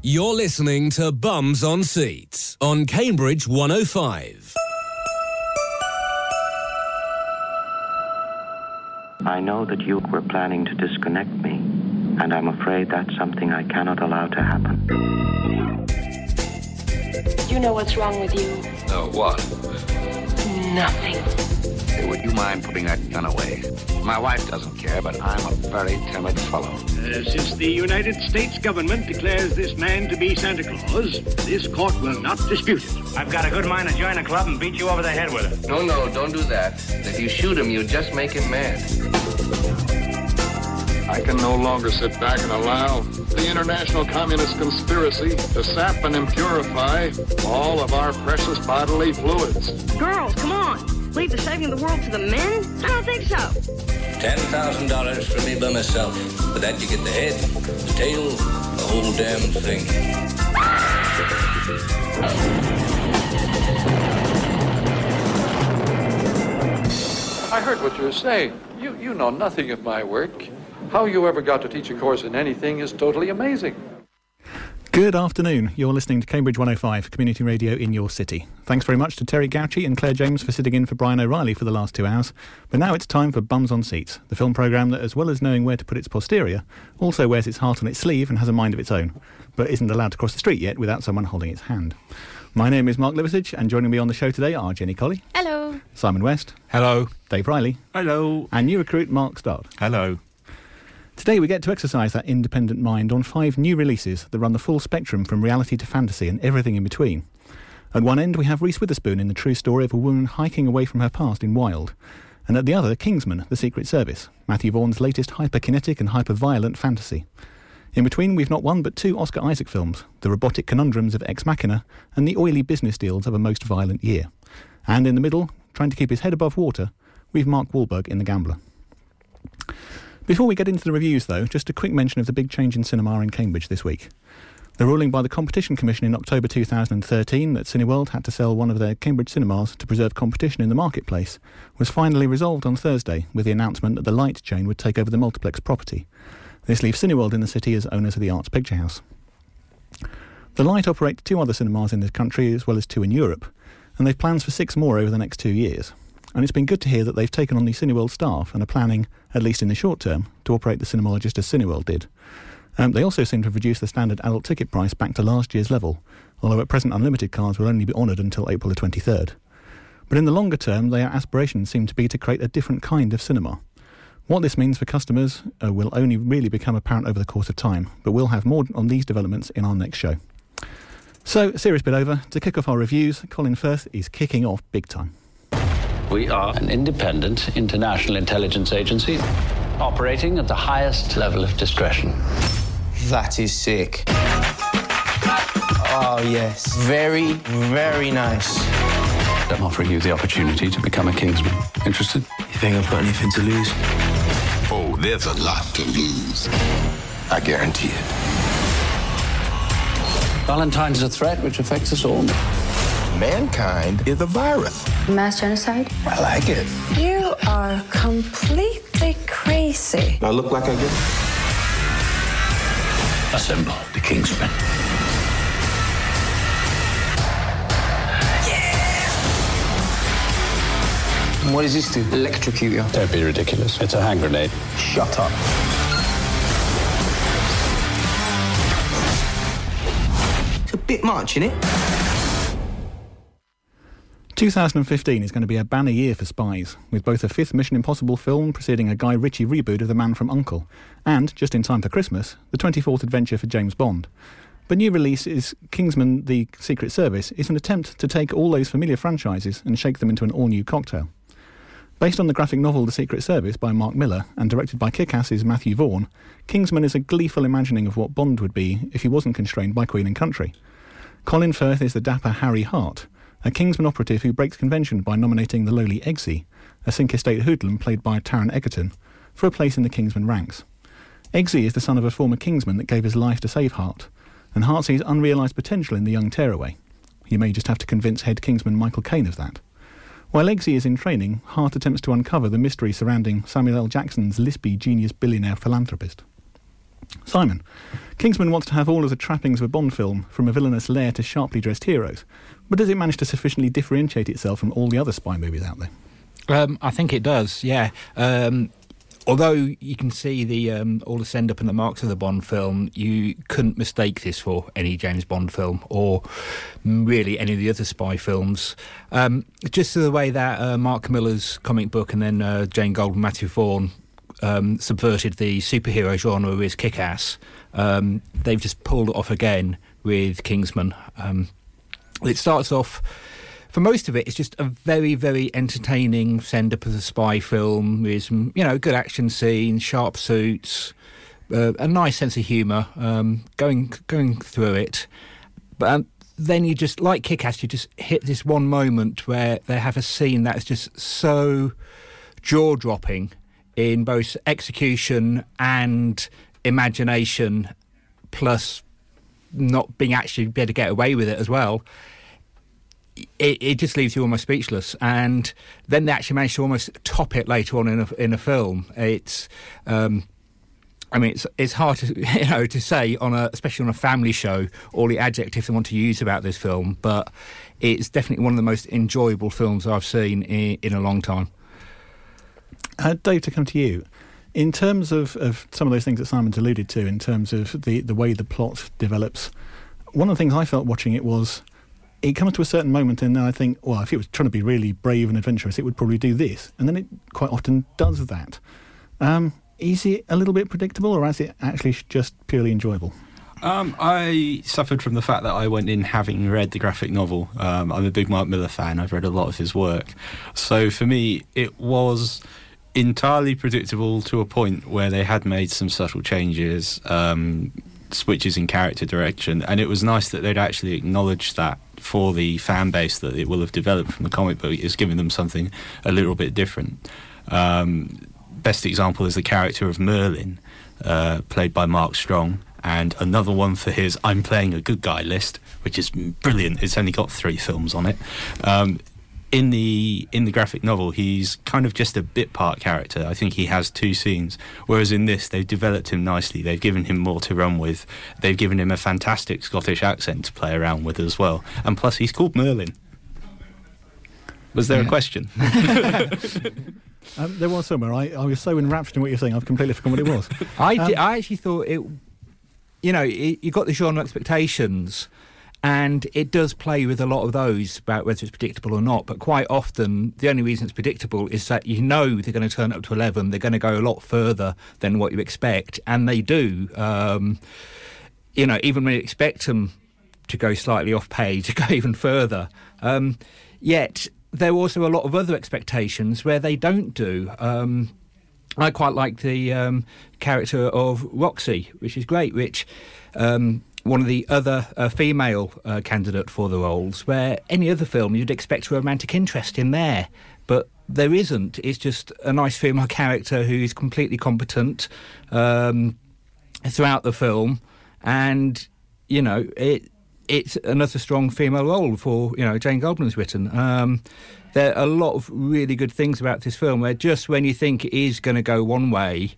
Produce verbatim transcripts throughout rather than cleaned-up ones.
You're listening to Bums on Seats on Cambridge one oh five. I know that you were planning to disconnect me, and I'm afraid that's something I cannot allow to happen. You know what's wrong with you? Oh, what? Nothing. Hey, would you mind putting that gun away? My wife doesn't care, but I'm a very timid fellow. Uh, since the United States government declares this man to be Santa Claus, this court will not dispute it. I've got a good mind to join a club and beat you over the head with it. No, no, don't do that. If you shoot him, you just make him mad. I can no longer sit back and allow the international communist conspiracy to sap and impurify all of our precious bodily fluids. Girls, come on. Leave the saving of the world to the men? I don't think so. Ten thousand dollars for me by myself. For that you get the head, the tail, the whole damn thing. I heard what you were saying. You, you know nothing of my work. How you ever got to teach a course in anything is totally amazing. Good afternoon. You're listening to Cambridge one oh five, community radio in your city. Thanks very much to Terry Gauci and Claire James for sitting in for Brian O'Reilly for the last two hours. But now it's time for Bums on Seats, the film programme that, as well as knowing where to put its posterior, also wears its heart on its sleeve and has a mind of its own, but isn't allowed to cross the street yet without someone holding its hand. My name is Mark Liversidge, and joining me on the show today are Jenny Colley. Hello. Simon West. Hello. Dave Riley. Hello. And new recruit Mark Stodd. Hello. Today we get to exercise that independent mind on five new releases that run the full spectrum from reality to fantasy and everything in between. At one end we have Reese Witherspoon in the true story of a woman hiking away from her past in Wild. And at the other, Kingsman, The Secret Service, Matthew Vaughan's latest hyper-kinetic and hyper-violent fantasy. In between we've not one but two Oscar Isaac films, the robotic conundrums of Ex Machina and the oily business deals of A Most Violent Year. And in the middle, trying to keep his head above water, we've Mark Wahlberg in The Gambler. Before we get into the reviews, though, just a quick mention of the big change in cinema in Cambridge this week. The ruling by the Competition Commission in October two thousand thirteen that Cineworld had to sell one of their Cambridge cinemas to preserve competition in the marketplace was finally resolved on Thursday with the announcement that the Light chain would take over the multiplex property. This leaves Cineworld in the city as owners of the Arts Picture House. The Light operate two other cinemas in the country as well as two in Europe, and they've plans for six more over the next two years. And it's been good to hear that they've taken on the Cineworld staff and are planning, at least in the short term, to operate the cinema just as Cineworld did. Um, they also seem to have reduced the standard adult ticket price back to last year's level, although at present unlimited cards will only be honoured until April the twenty-third. But in the longer term, their aspirations seem to be to create a different kind of cinema. What this means for customers uh, will only really become apparent over the course of time, but we'll have more on these developments in our next show. So, serious bit over. To kick off our reviews, Colin Firth is kicking off big time. We are an independent international intelligence agency operating at the highest level of discretion. That is sick. Oh, yes. Very, very nice. I'm offering you the opportunity to become a Kingsman. Interested? You think I've got anything to lose? Oh, there's a lot to lose. I guarantee it. Valentine's a threat which affects us all. Mankind is a virus. Mass genocide? I like it. You are completely crazy. I look like I get... Assemble the Kingsman. And what does this do? Electrocute you? Don't be ridiculous. It's a hand grenade. Shut up. It's a bit much, isn't it? two thousand fifteen is going to be a banner year for spies, with both a fifth Mission Impossible film preceding a Guy Ritchie reboot of The Man from U N C L E, and, just in time for Christmas, the twenty-fourth adventure for James Bond. But new release is Kingsman: The Secret Service is an attempt to take all those familiar franchises and shake them into an all-new cocktail. Based on the graphic novel The Secret Service by Mark Miller and directed by Kick-Ass's Matthew Vaughn, Kingsman is a gleeful imagining of what Bond would be if he wasn't constrained by Queen and Country. Colin Firth is the dapper Harry Hart, a Kingsman operative who breaks convention by nominating the lowly Eggsy, a Cinque Estate hoodlum played by Taron Egerton, for a place in the Kingsman ranks. Eggsy is the son of a former Kingsman that gave his life to save Hart, and Hart sees unrealised potential in the young tearaway. He may just have to convince head Kingsman Michael Caine of that. While Eggsy is in training, Hart attempts to uncover the mystery surrounding Samuel L. Jackson's lispy genius billionaire philanthropist. Simon, Kingsman wants to have all of the trappings of a Bond film, from a villainous lair to sharply dressed heroes. But does it manage to sufficiently differentiate itself from all the other spy movies out there? Um, I think it does, yeah. Um, although you can see the um, all the send-up and the marks of the Bond film, you couldn't mistake this for any James Bond film or really any of the other spy films. Um, just the way that uh, Mark Millar's comic book and then uh, Jane Goldman, Matthew Vaughn um, subverted the superhero genre with Kick-Ass, um, they've just pulled it off again with Kingsman. Um, it starts off... For most of it, it's just a very, very entertaining send-up of a spy film with some, you know, good action scenes, sharp suits, uh, a nice sense of humour um, going going through it. But um, then you just, like Kick-Ass, you just hit this one moment where they have a scene that is just so jaw-dropping in both execution and imagination, plus not being actually be able to get away with it as well. It, it just leaves you almost speechless, and then they actually manage to almost top it later on in a, in a film. It's, um, I mean, it's it's hard to you know to say on a especially on a family show all the adjectives I want to use about this film, but it's definitely one of the most enjoyable films I've seen in, in a long time. Uh, Dave, to come to you, in terms of, of some of those things that Simon's alluded to, in terms of the the way the plot develops, one of the things I felt watching it was, it comes to a certain moment and then I think, well, if it was trying to be really brave and adventurous, it would probably do this. And then it quite often does that. Um, is it a little bit predictable, or is it actually just purely enjoyable? Um, I suffered from the fact that I went in having read the graphic novel. Um, I'm a big Mark Millar fan. I've read a lot of his work. So for me, it was entirely predictable to a point where they had made some subtle changes, um, switches in character direction, and it was nice that they'd actually acknowledged that for the fan base that it will have developed from the comic book. It's giving them something a little bit different. Um, best example is the character of Merlin, uh, played by Mark Strong, and another one for his I'm Playing a Good Guy list, which is brilliant. It's only got three films on it. Um, in the in the graphic novel, he's kind of just a bit part character. I think he has two scenes, whereas in this, they've developed him nicely. They've given him more to run with. They've given him a fantastic Scottish accent to play around with as well. And plus, he's called Merlin. Was there yeah. a question? um, there was somewhere. I, I was so enraptured in what you're saying, I've completely forgotten what it was. I, um, did, I actually thought it... You know, it, you got the genre expectations, and it does play with a lot of those about whether it's predictable or not. But quite often, the only reason it's predictable is that you know they're going to turn up to eleven. They're going to go a lot further than what you expect, and they do. Um, you know, even when you expect them to go slightly off page, to go even further. Um, yet there are also a lot of other expectations where they don't do. Um, I quite like the um, character of Roxy, which is great, which... Um, one of the other uh, female uh, candidate for the roles, where any other film you'd expect a romantic interest in there, but there isn't. It's just a nice female character who's completely competent um, throughout the film, and you know it. It's another strong female role for you know Jane Goldman's written. Um, there are a lot of really good things about this film, where just when you think it is going to go one way,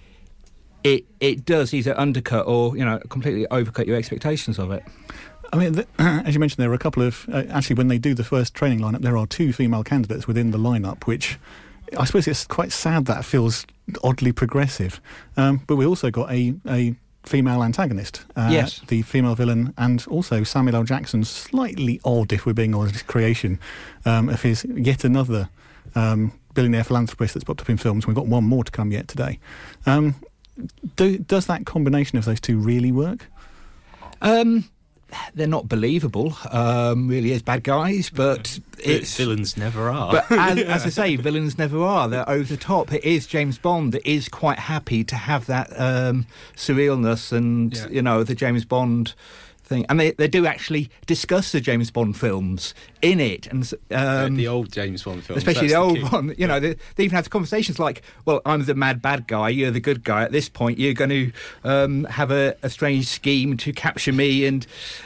It it does either undercut or, you know, completely overcut your expectations of it. I mean, the, as you mentioned, there are a couple of... Uh, actually, when they do the first training lineup, there are two female candidates within the lineup, which I suppose it's quite sad that feels oddly progressive. Um, but we also got a, a female antagonist. Uh, yes. The female villain, and also Samuel L. Jackson's slightly odd, if we're being honest, creation um, of his yet another um, billionaire philanthropist that's popped up in films. We've got one more to come yet today. Um... Do, does that combination of those two really work? Um, they're not believable, um, really, as bad guys, but it's... Villains never are. But as, as I say, villains never are. They're over the top. It is James Bond that is quite happy to have that um, surrealness and, yeah. you know, the James Bond... thing. And they, they do actually discuss the James Bond films in it, and um, the old James Bond films, especially the old the one. You know, they, they even have conversations like, "Well, I'm the mad bad guy. You're the good guy. At this point, you're going to um, have a, a strange scheme to capture me." And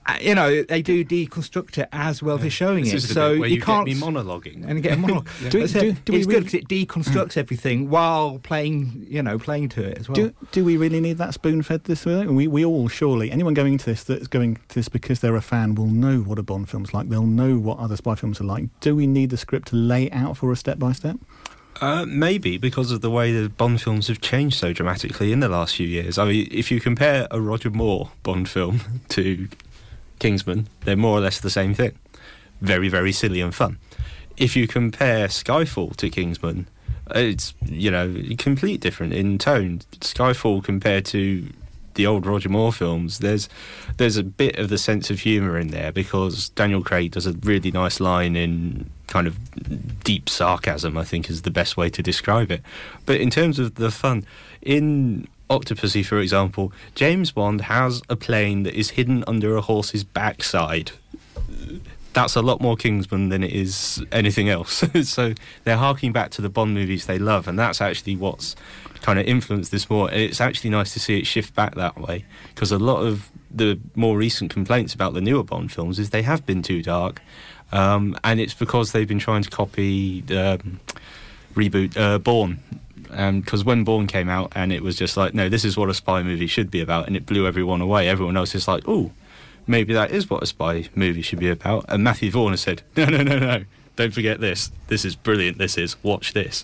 you know, they do deconstruct it as well as they're showing This it. is the So bit where you, you can't get me monologuing. and get a monologue. yeah. do, do, do it's we good really, because it deconstructs everything while playing, you know, playing to it as well. do, do we really need that spoon-fed this way? We we all surely anyone going into this that's going to this because they're a fan will know what a Bond film's like. They'll know what other spy films are like. Do we need the script to lay it out for us step by step? Uh, maybe because of the way the Bond films have changed so dramatically in the last few years. I mean, if you compare a Roger Moore Bond film to Kingsman, they're more or less the same thing. Very, very silly and fun. If you compare Skyfall to Kingsman, it's, you know, complete different in tone. Skyfall compared to the old Roger Moore films, there's there's a bit of the sense of humour in there because Daniel Craig does a really nice line in kind of deep sarcasm, I think is the best way to describe it. But in terms of the fun, in Octopussy, for example, James Bond has a plane that is hidden under a horse's backside. That's a lot more Kingsman than it is anything else. So they're harking back to the Bond movies they love, and that's actually what's kind of influenced this more. And it's actually nice to see it shift back that way, because a lot of the more recent complaints about the newer Bond films is they have been too dark, um, and it's because they've been trying to copy the um, reboot uh, Bourne. Because um, when Bourne came out, and it was just like, no, this is what a spy movie should be about, and it blew everyone away. Everyone else is like, oh, maybe that is what a spy movie should be about. And Matthew Vaughn has said, no, no, no, no, don't forget this. This is brilliant, this is. Watch this.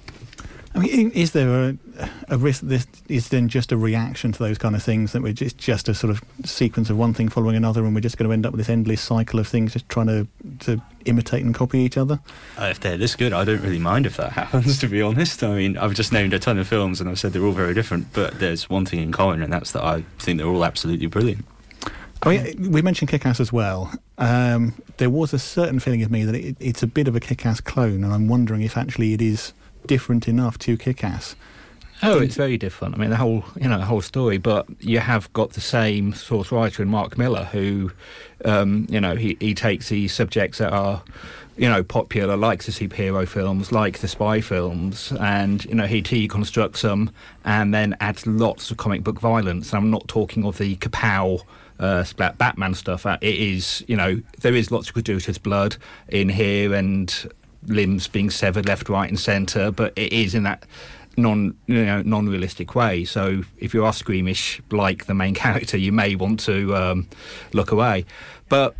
I mean, is there a, a risk that this is then just a reaction to those kind of things, that we're just, just a sort of sequence of one thing following another, and we're just going to end up with this endless cycle of things just trying to, to imitate and copy each other? Uh, if they're this good, I don't really mind if that happens, to be honest. I mean, I've just named a ton of films, and I've said they're all very different, but there's one thing in common, and that's that I think they're all absolutely brilliant. I mean, we mentioned Kick-Ass as well. Um, there was a certain feeling of me that it, it's a bit of a Kick-Ass clone, and I'm wondering if actually it is different enough to Kick-Ass. Oh, it's very different. I mean, the whole, you know, the whole story. But you have got the same source writer in Mark Miller, who, um, you know, he, he takes these subjects that are, you know, popular, like the superhero films, like the spy films, and, you know, he deconstructs them and then adds lots of comic book violence. And I'm not talking of the kapow uh, splat Batman stuff. Uh, it is, you know, there is lots of gratuitous blood in here and limbs being severed left, right, and centre, but it is in that non, you know, non-realistic way. So if you are squeamish like the main character, you may want to um, look away. But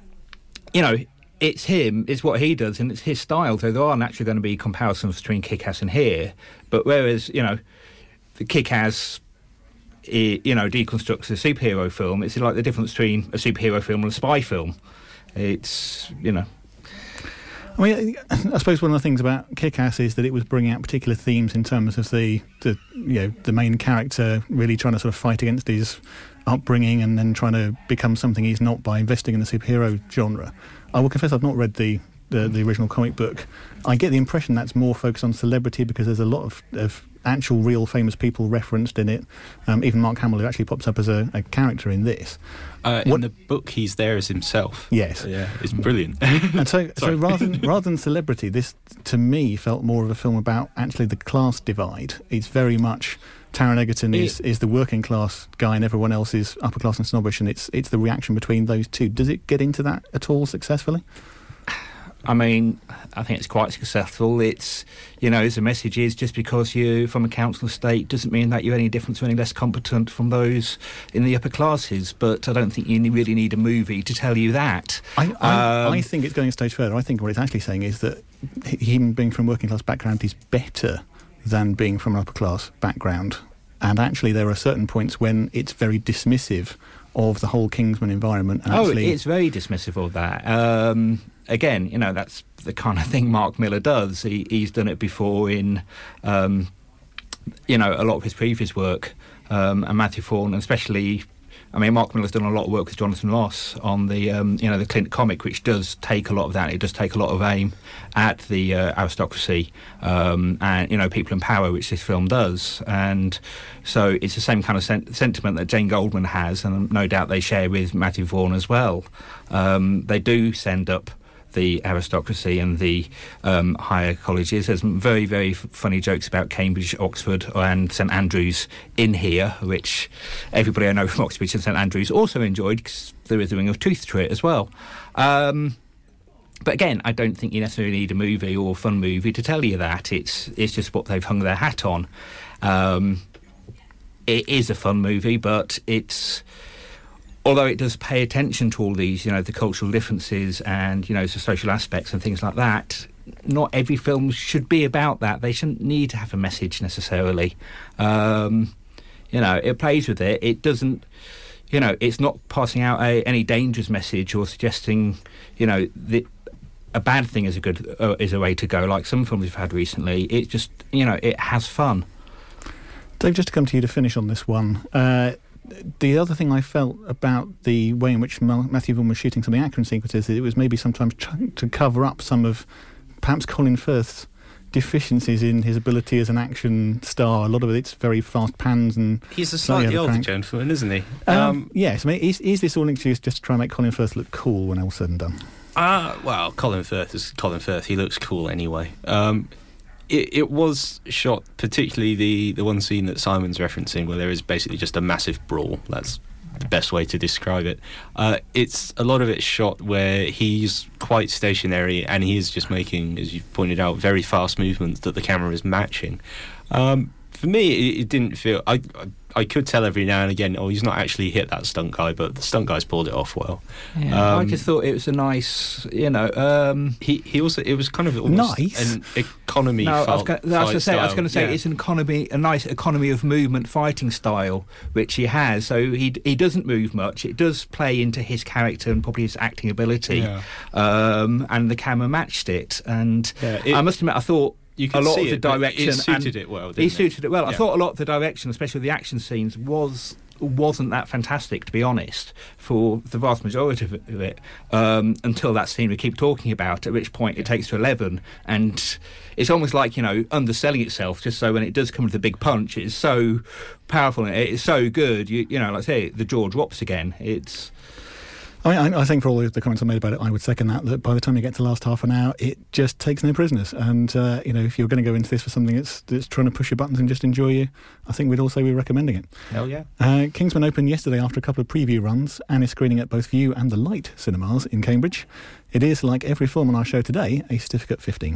you know, it's him, it's what he does, and it's his style. So there are naturally going to be comparisons between Kick-Ass and here. But whereas, you know, the Kick-Ass, it, you know, deconstructs a superhero film, it's like the difference between a superhero film and a spy film. It's, you know. I mean, I suppose one of the things about Kick-Ass is that it was bringing out particular themes in terms of the, the, you know, the main character really trying to sort of fight against his upbringing and then trying to become something he's not by investing in the superhero genre. I will confess I've not read the, the, the original comic book. I get the impression that's more focused on celebrity because there's a lot of, of actual real famous people referenced in it. Um, even Mark Hamill, who actually pops up as a, a character in this. Uh, in what, the book, he's there as himself. Yes. Yeah, it's brilliant. And so, so rather than, rather than celebrity, this, to me, felt more of a film about actually the class divide. It's very much Taron Egerton is, is the working class guy and everyone else is upper class and snobbish, and it's it's the reaction between those two. Does it get into that at all successfully? I mean, I think it's quite successful. It's, you know, the message is just because you're from a council estate doesn't mean that you're any different or any less competent from those in the upper classes. But I don't think you really need a movie to tell you that. I, I, um, I think it's going a stage further. I think what it's actually saying is that him being from a working class background is better than being from an upper class background. And actually there are certain points when it's very dismissive of the whole Kingsman environment. And oh, actually, it's very dismissive of that. Um, again, you know, that's the kind of thing Mark Miller does. He, he's done it before in, um, you know, a lot of his previous work. Um, and Matthew Vaughn, especially, I mean, Mark Miller's done a lot of work with Jonathan Ross on the, um, you know, the Clint comic, which does take a lot of that. It does take a lot of aim at the uh, aristocracy um, and, you know, people in power, which this film does. And so it's the same kind of sen- sentiment that Jane Goldman has, and no doubt they share with Matthew Vaughn as well. Um, they do send up the aristocracy and the um, higher colleges. There's some very, very f- funny jokes about Cambridge, Oxford and St Andrews in here, which everybody I know from Oxford and St Andrews also enjoyed, because there is a ring of truth to it as well. Um, but again, I don't think you necessarily need a movie or a fun movie to tell you that. It's it's just what they've hung their hat on. Um, it is a fun movie, but it's... although it does pay attention to all these, you know, the cultural differences and, you know, the social aspects and things like that, not every film should be about that. They shouldn't need to have a message necessarily. Um, you know, it plays with it. It doesn't, you know, it's not passing out a, any dangerous message or suggesting, you know, that a bad thing is a good uh, is a way to go, like some films we've had recently. It just, you know, it has fun. Dave, just to come to you to finish on this one, uh, the other thing I felt about the way in which Matthew Vaughn was shooting some of the action sequences is it was maybe sometimes trying to cover up some of perhaps Colin Firth's deficiencies in his ability as an action star. A lot of it's very fast pans and... He's a slightly older gentleman, isn't he? Um, Um, yes, I mean, is, is this all an excuse just to try and make Colin Firth look cool when all's said and done? Uh, well, Colin Firth is Colin Firth. He looks cool anyway. Um, it, it was shot, particularly the, the one scene that Simon's referencing, where there is basically just a massive brawl. That's the best way to describe it. Uh, it's a lot of it's shot where he's quite stationary and he is just making, as you pointed out, very fast movements that the camera is matching. Um, for me, it, it didn't feel... I, I I could tell every now and again, oh, he's not actually hit that stunt guy, but the stunt guy's pulled it off well. Yeah, um, I just thought it was a nice, you know... Um, he he also, it was kind of almost nice. an economy no, fight, I was going to say, I was going to say yeah. it's an economy, a nice economy of movement fighting style, which he has. So he he doesn't move much. It does play into his character and probably his acting ability. Yeah. Um, and the camera matched it. And Yeah, it- I must admit, I thought... You a could lot see of the it, but direction it suited and it well, he didn't suited it? it well. I Yeah. thought a lot of the direction, especially the action scenes, was wasn't that fantastic, to be honest, for the vast majority of it, um, until that scene we keep talking about, at which point it takes to eleven, and it's almost like, you know, underselling itself, just so when it does come to the big punch, it's so powerful and it's so good. You, you know, like I say, the jaw drops again. It's... I, mean, I, I think for all the comments I made about it, I would second that, that by the time you get to the last half an hour, it just takes no prisoners. And, uh, you know, if you're going to go into this for something that's, that's trying to push your buttons and just enjoy you, I think we'd all say we're recommending it. Hell yeah. Uh, Kingsman opened yesterday after a couple of preview runs and is screening at both View and the Light cinemas in Cambridge. It is, like every film on our show today, a Certificate fifteen.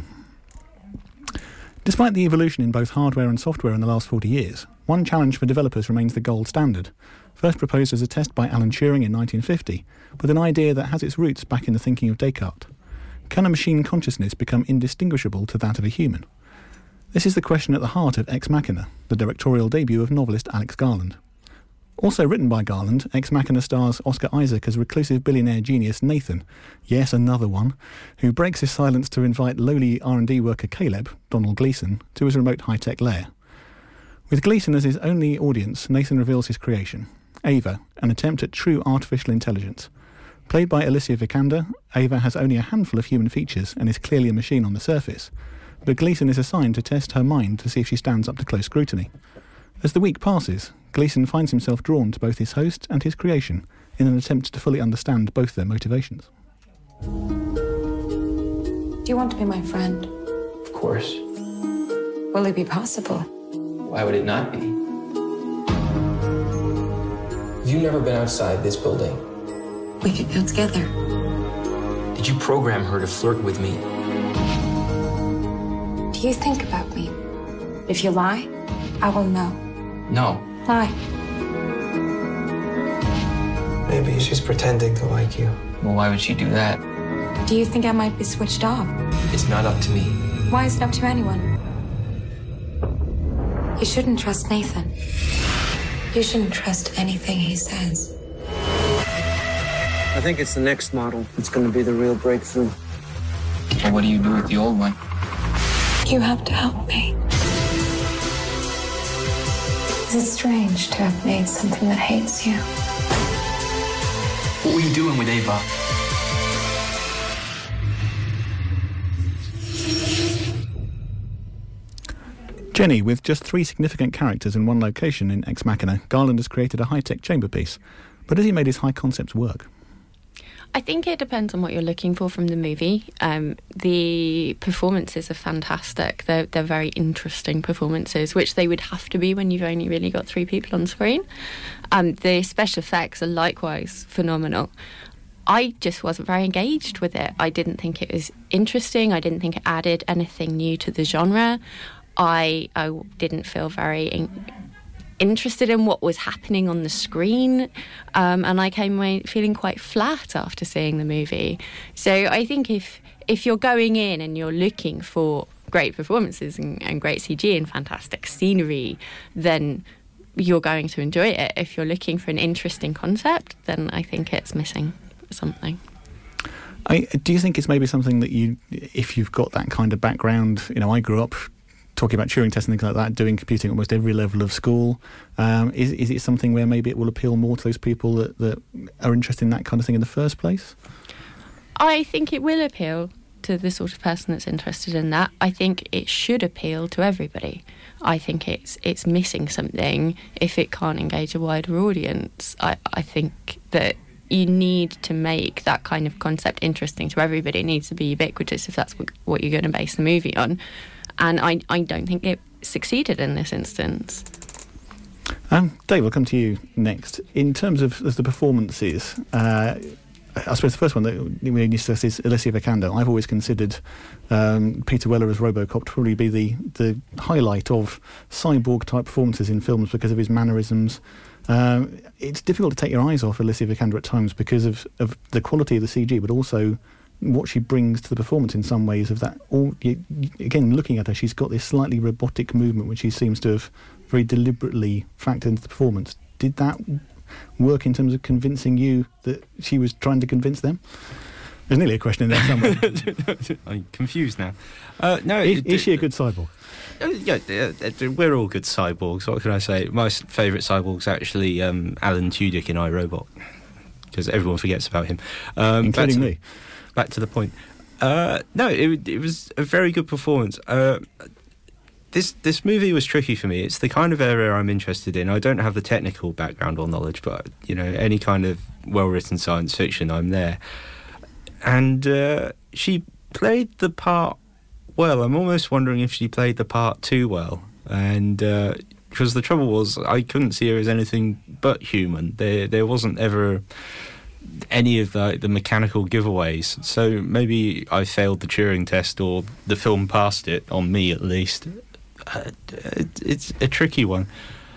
Despite the evolution in both hardware and software in the last forty years, one challenge for developers remains the gold standard, first proposed as a test by Alan Turing in nineteen fifty, with an idea that has its roots back in the thinking of Descartes. Can a machine consciousness become indistinguishable to that of a human? This is the question at the heart of Ex Machina, the directorial debut of novelist Alex Garland. Also written by Garland, Ex Machina stars Oscar Isaac as reclusive billionaire genius Nathan, yes, another one, who breaks his silence to invite lowly R and D worker Caleb, Donald Gleeson, to his remote high-tech lair. With Gleeson as his only audience, Nathan reveals his creation, Ava, an attempt at true artificial intelligence. Played by Alicia Vikander, Ava has only a handful of human features and is clearly a machine on the surface, but Gleeson is assigned to test her mind to see if she stands up to close scrutiny. As the week passes, Gleeson finds himself drawn to both his host and his creation in an attempt to fully understand both their motivations. Do you want to be my friend? Of course. Will it be possible? Why would it not be? Have you never been outside this building? We could go together. Did you program her to flirt with me? Do you think about me? If you lie, I will know. No. Lie. Maybe she's pretending to like you. Well, why would she do that? Do you think I might be switched off? It's not up to me. Why is it up to anyone? You shouldn't trust Nathan. You shouldn't trust anything he says. I think it's the next model that's going to be the real breakthrough. Well, what do you do with the old one? You have to help me. Is it strange to have made something that hates you? What were you doing with Ava? Jenny, with just three significant characters in one location in Ex Machina, Garland has created a high-tech chamber piece. But has he made his high concepts work? I think it depends on what you're looking for from the movie. Um, the performances are fantastic. They're, they're very interesting performances, which they would have to be when you've only really got three people on screen. Um, the special effects are likewise phenomenal. I just wasn't very engaged with it. I didn't think it was interesting. I didn't think it added anything new to the genre. I, I didn't feel very in, interested in what was happening on the screen, um, and I came away feeling quite flat after seeing the movie. So I think if if you're going in and you're looking for great performances and, and great C G and fantastic scenery, then you're going to enjoy it. If you're looking for an interesting concept, then I think it's missing something. I, do you think it's maybe something that you, if you've got that kind of background, you know, I grew up talking about Turing tests and things like that, doing computing at almost every level of school. Um, is, is it something where maybe it will appeal more to those people that, that are interested in that kind of thing in the first place? I think it will appeal to the sort of person that's interested in that. I think it should appeal to everybody. I think it's it's missing something if it can't engage a wider audience. I, I think that you need to make that kind of concept interesting to everybody. It needs to be ubiquitous if that's what, what you're going to base the movie on. And I, I don't think it succeeded in this instance. Um, Dave, I'll come to you next. In terms of, of the performances, uh, I suppose the first one that we discussed is Alicia Vikander. I've always considered um, Peter Weller as RoboCop to probably be the, the highlight of cyborg-type performances in films because of his mannerisms. Um, it's difficult to take your eyes off Alicia Vikander at times because of, of the quality of the C G, but also what she brings to the performance in some ways of that. All you, again, looking at her, she's got this slightly robotic movement which she seems to have very deliberately factored into the performance. Did that work in terms of convincing you that she was trying to convince them? There's nearly a question in there somewhere. I'm confused now. Uh, no, is, it, is she a good cyborg? Uh, yeah, uh, we're all good cyborgs. What can I say? My favourite cyborg's actually um, Alan Tudyk in iRobot, because everyone forgets about him, um, including to, me. Back to the point. Uh, no, it, it was a very good performance. Uh, this this movie was tricky for me. It's the kind of area I'm interested in. I don't have the technical background or knowledge, but you know, any kind of well-written science fiction, I'm there. And uh, she played the part well. I'm almost wondering if she played the part too well. And uh, because the trouble was, I couldn't see her as anything but human. There, there wasn't ever any of the, the mechanical giveaways. So maybe I failed the Turing test, or the film passed it, on me at least. Uh, it, it's a tricky one.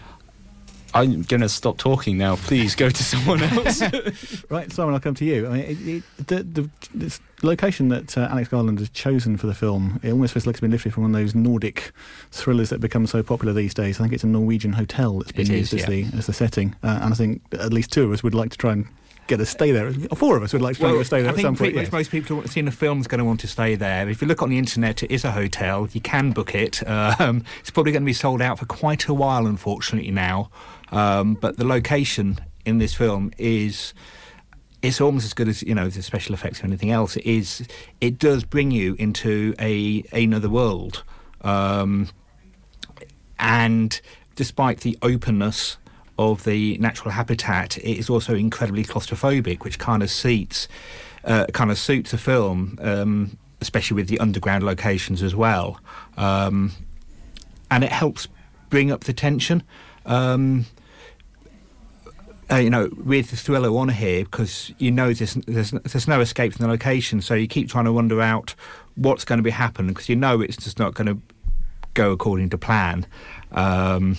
I'm going to stop talking now. Please go to someone else. Right, Simon, I'll come to you. I mean, it, it, the, the this location that uh, Alex Garland has chosen for the film, it almost feels like it's been lifted from one of those Nordic thrillers that become so popular these days. I think it's a Norwegian hotel that's been it used is, as, yeah. the, as the setting. Uh, and I think at least two of us would like to try and get us stay there. Four of us would like to try well, and stay there I at think some point. pretty much Yes. most people seeing a film is going to want to stay there. If you look on the internet, it is a hotel. You can book it. Um, it's probably going to be sold out for quite a while, unfortunately, now. Um, but the location in this film is... it's almost as good as, you know, the special effects or anything else. It is. It does bring you into a another world. Um, and despite the openness of the natural habitat, it is also incredibly claustrophobic, which kind of suits uh, kind of suits the film, um, especially with the underground locations as well. Um, and it helps bring up the tension. Um, uh, you know, with the thriller on here, because you know there's, there's there's no escape from the location, so you keep trying to wonder out what's going to be happening, because you know it's just not going to go according to plan. Um,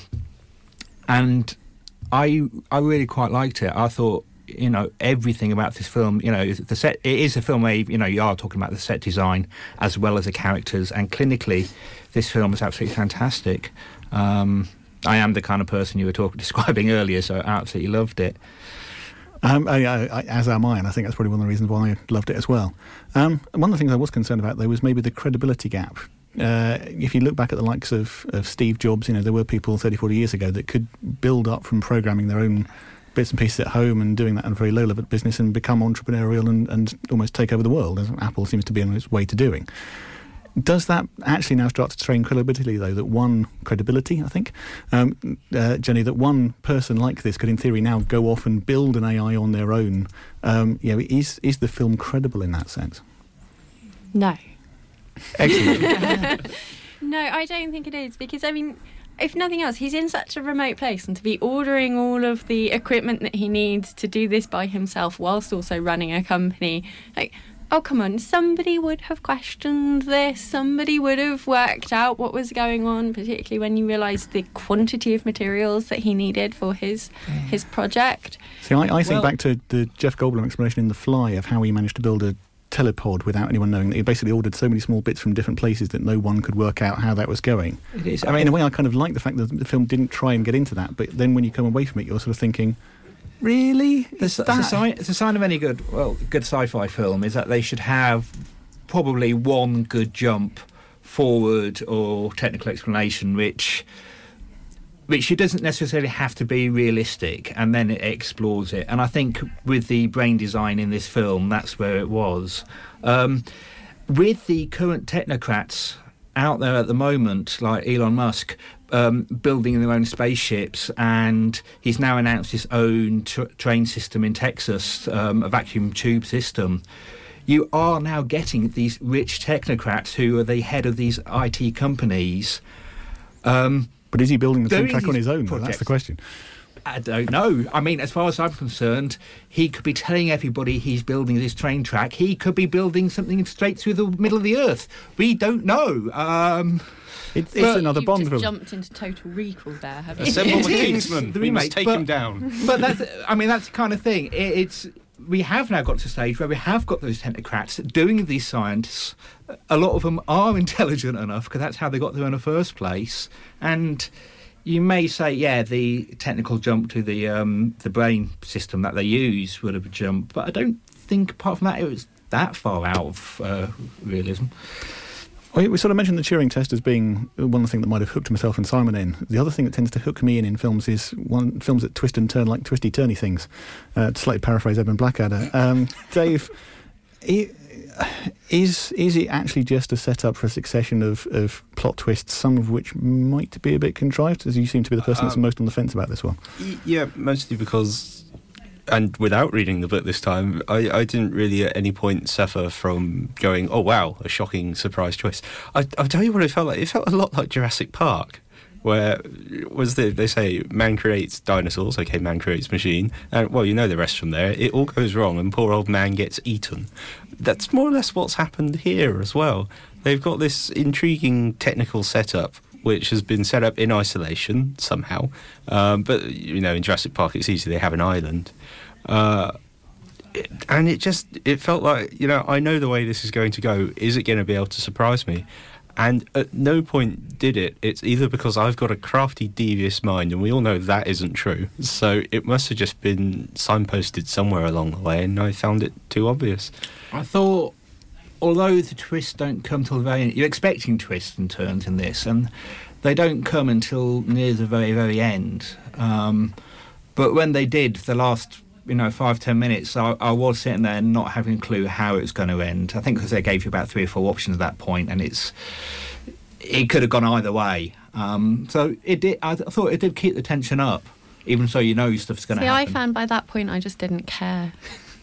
and I I really quite liked it. I thought, you know, everything about this film, you know, the set, it is a film where, you know, you are talking about the set design as well as the characters, and clinically this film is absolutely fantastic. Um, I am the kind of person you were talking, describing earlier, so I absolutely loved it. Um, I, I, as am I, and I think that's probably one of the reasons why I loved it as well. Um, one of the things I was concerned about, though, was maybe the credibility gap. Uh, if you look back at the likes of, of Steve Jobs, you know, there were people thirty, forty years ago that could build up from programming their own bits and pieces at home and doing that in a very low-level business and become entrepreneurial and, and almost take over the world, as Apple seems to be on its way to doing. Does that actually now start to strain credibility, though, that one credibility, I think, um, uh, Jenny, that one person like this could, in theory, now go off and build an A I on their own? Um, you know, is is the film credible in that sense? No. Excellent. No, I don't think it is, because, I mean, if nothing else, he's in such a remote place, and to be ordering all of the equipment that he needs to do this by himself whilst also running a company, like... Oh, come on, somebody would have questioned this, somebody would have worked out what was going on, particularly when you realise the quantity of materials that he needed for his his project. See, I, I think well, back to the Jeff Goldblum explanation in The Fly of how he managed to build a telepod without anyone knowing that he basically ordered so many small bits from different places that no one could work out how that was going. It is. I mean, in a way, I kind of like the fact that the film didn't try and get into that, but then when you come away from it, you're sort of thinking... Really? It's, it's, a sign, it's a sign of any good, well, good sci-fi film is that they should have probably one good jump forward or technical explanation, which which it doesn't necessarily have to be realistic, and then it explores it. And I think with the brain design in this film, that's where it was. Um, with the current technocrats out there at the moment, like Elon Musk, Um, building their own spaceships, and he's now announced his own tr- train system in Texas, um, a vacuum tube system. You are now getting these rich technocrats who are the head of these I T companies. Um, but is he building the train track on his own? Though? That's the question. I don't know. I mean, as far as I'm concerned, he could be telling everybody he's building this train track. He could be building something straight through the middle of the earth. We don't know. Um... It's, it's another Bond film. film. You've just jumped into Total Recall there, haven't you? Assemble the Kingsman. We must take but, him down. But that's, I mean, that's the kind of thing. It, it's we have now got to a stage where we have got those technocrats doing these scientists. A lot of them are intelligent enough because that's how they got there in the first place. And you may say, yeah, the technical jump to the um, the brain system that they use would have jumped, but I don't think apart from that it was that far out of uh, realism. We, we sort of mentioned the Turing test as being one thing that might have hooked myself and Simon in. The other thing that tends to hook me in in films is one films that twist and turn like twisty-turny things. Uh, to slightly paraphrase Edmund Blackadder. Um, Dave, is is it actually just a setup for a succession of, of plot twists, some of which might be a bit contrived, as you seem to be the person that's um, most on the fence about this one? Yeah, mostly because... And without reading the book this time, I, I didn't really at any point suffer from going, oh, wow, a shocking surprise twist. I, I'll tell you what it felt like. It felt a lot like Jurassic Park, where was the, they say man creates dinosaurs, okay, man creates machine, and, well, you know the rest from there. It all goes wrong, and poor old man gets eaten. That's more or less what's happened here as well. They've got this intriguing technical setup, which has been set up in isolation somehow. Um, but, you know, in Jurassic Park, it's easy. They have an island. Uh, it, and it just, it felt like, you know, I know the way this is going to go. Is it going to be able to surprise me? And at no point did it. It's either because I've got a crafty, devious mind, and we all know that isn't true. So it must have just been signposted somewhere along the way, and I found it too obvious. I thought... Although the twists don't come till the very end, you're expecting twists and turns in this, and they don't come until near the very, very end. Um, but when they did, the last, you know, five, ten minutes, I, I was sitting there not having a clue how it was going to end. I think because they gave you about three or four options at that point, and it's it could have gone either way. Um, so it did. I, th- I thought it did keep the tension up, even so you know stuff's going to happen. See, I found by that point I just didn't care.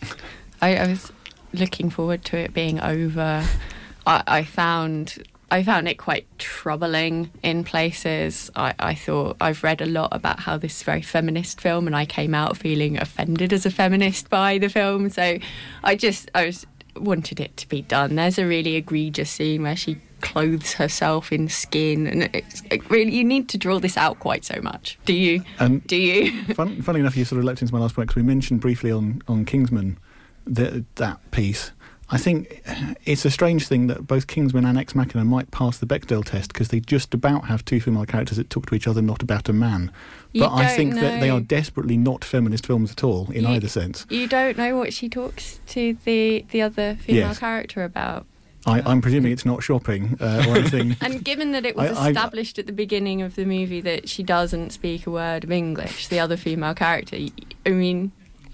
I, I was looking forward to it being over. I, I found I found it quite troubling in places. I, I thought I've read a lot about how this is a very feminist film, and I came out feeling offended as a feminist by the film. So I just I was wanted it to be done. There's a really egregious scene where she clothes herself in skin, and it's it really you need to draw this out quite so much. Do you? Um, Do you? fun, funny enough, you sort of leapt into my last point because we mentioned briefly on on Kingsman the, that piece. I think it's a strange thing that both Kingsman and Ex Machina might pass the Bechdel test because they just about have two female characters that talk to each other, not about a man. You but I don't think know. that they are desperately not feminist films at all, in You- either sense. You don't know what she talks to the the other female Yes. character about. I, I'm presuming it's not shopping uh, or anything. And given that it was I- I- established at the beginning of the movie that she doesn't speak a word of English, the other female character, I mean,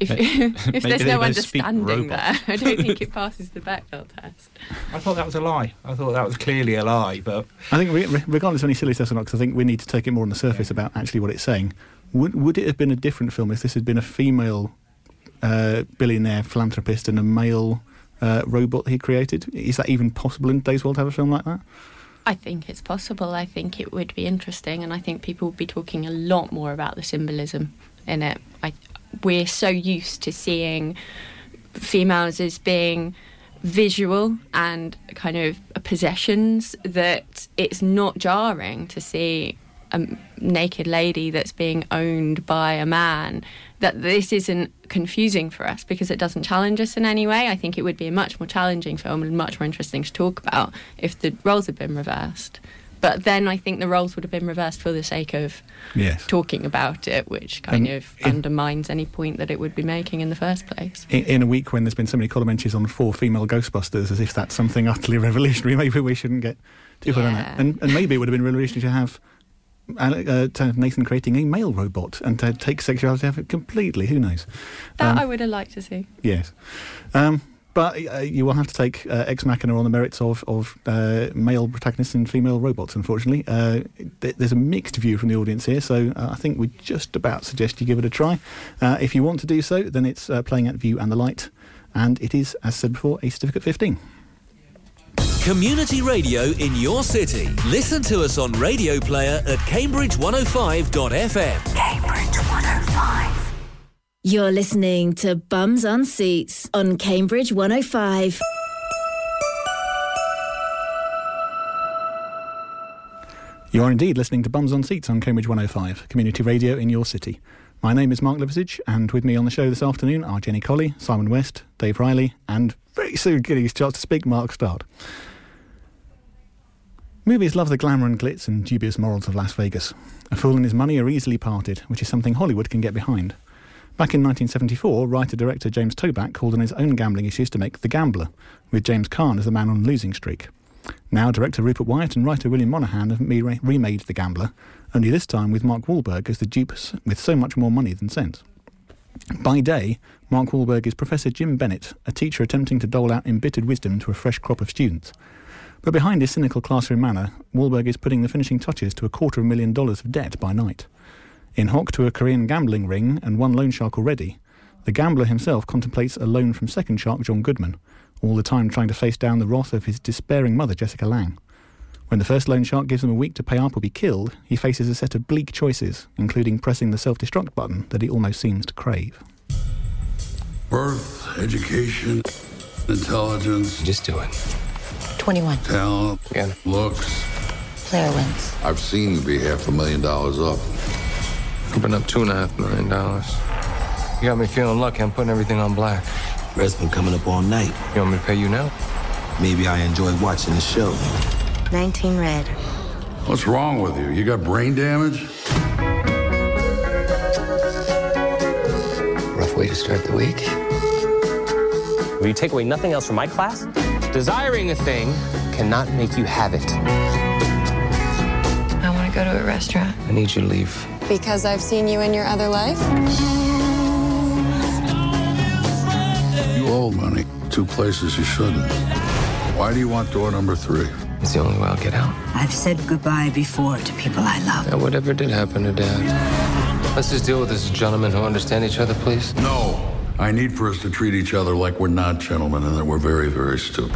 if, if there's no understanding there, I don't think it passes the Bechdel test. I thought that was a lie. I thought that was clearly a lie, but... I think re- regardless of any silly test or not, because I think we need to take it more on the surface yeah. about actually what it's saying. Would, would it have been a different film if this had been a female uh, billionaire philanthropist and a male uh, robot he created? Is that even possible in today's world to have a film like that? I think it's possible. I think it would be interesting, and I think people would be talking a lot more about the symbolism in it. I, we're so used to seeing females as being visual and kind of possessions that it's not jarring to see a naked lady that's being owned by a man, that this isn't confusing for us because it doesn't challenge us in any way. I think it would be a much more challenging film and much more interesting to talk about if the roles had been reversed. But then I think the roles would have been reversed for the sake of yes. talking about it, which kind and of in, undermines any point that it would be making in the first place. In, in a week when there's been so many column entries on four female Ghostbusters, as if that's something utterly revolutionary, maybe we shouldn't get too far on that. And, and maybe it would have been revolutionary to have Uh, to have Nathan creating a male robot and to take sexuality out of it completely. Who knows? That um, I would have liked to see. Yes. Um, but uh, you will have to take uh, Ex Machina on the merits of, of uh, male protagonists and female robots, unfortunately. Uh, th- there's a mixed view from the audience here, so uh, I think we just about suggest you give it a try. Uh, if you want to do so, then it's uh, playing at View and the Light, and it is, as said before, a certificate fifteen. Community radio in your city. Listen to us on Radio Player at cambridge one oh five dot f m. Cambridge one oh five. You're listening to Bums on Seats on Cambridge one oh five. You are indeed listening to Bums on Seats on Cambridge one oh five, community radio in your city. My name is Mark Liversidge, and with me on the show this afternoon are Jenny Colley, Simon West, Dave Riley, and very soon getting his chance to speak, Mark Start. Movies love the glamour and glitz and dubious morals of Las Vegas. A fool and his money are easily parted, which is something Hollywood can get behind. Back in nineteen seventy-four, writer-director James Toback called on his own gambling issues to make The Gambler, with James Caan as the man on a losing streak. Now, director Rupert Wyatt and writer William Monahan have re- remade The Gambler, only this time with Mark Wahlberg as the dupe with so much more money than sense. By day, Mark Wahlberg is Professor Jim Bennett, a teacher attempting to dole out embittered wisdom to a fresh crop of students. But behind his cynical classroom manner, Wahlberg is putting the finishing touches to a quarter of a million dollars of debt by night. In hock to a Korean gambling ring and one loan shark already, the gambler himself contemplates a loan from second shark John Goodman, all the time trying to face down the wrath of his despairing mother Jessica Lange. When the first loan shark gives him a week to pay up or be killed, he faces a set of bleak choices, including pressing the self-destruct button that he almost seems to crave. Birth, education, intelligence. Just do it. twenty-one. Talent, Again. looks. Player wins. I've seen you be half a million dollars up. I've been up two and a half million dollars. You got me feeling lucky. I'm putting everything on black. Red's been coming up all night. You want me to pay you now? Maybe I enjoy watching the show. nineteen red. What's wrong with you? You got brain damage? Rough way to start the week. Will you take away nothing else from my class? Desiring a thing cannot make you have it. I want to go to a restaurant. I need you to leave. Because I've seen you in your other life? You owe money. Two places you shouldn't. Why do you want door number three? It's the only way I'll get out. I've said goodbye before to people I love. Yeah, whatever did happen to Dad. Let's just deal with this as gentlemen who understand each other, please. No. I need for us to treat each other like we're not gentlemen and that we're very, very stupid.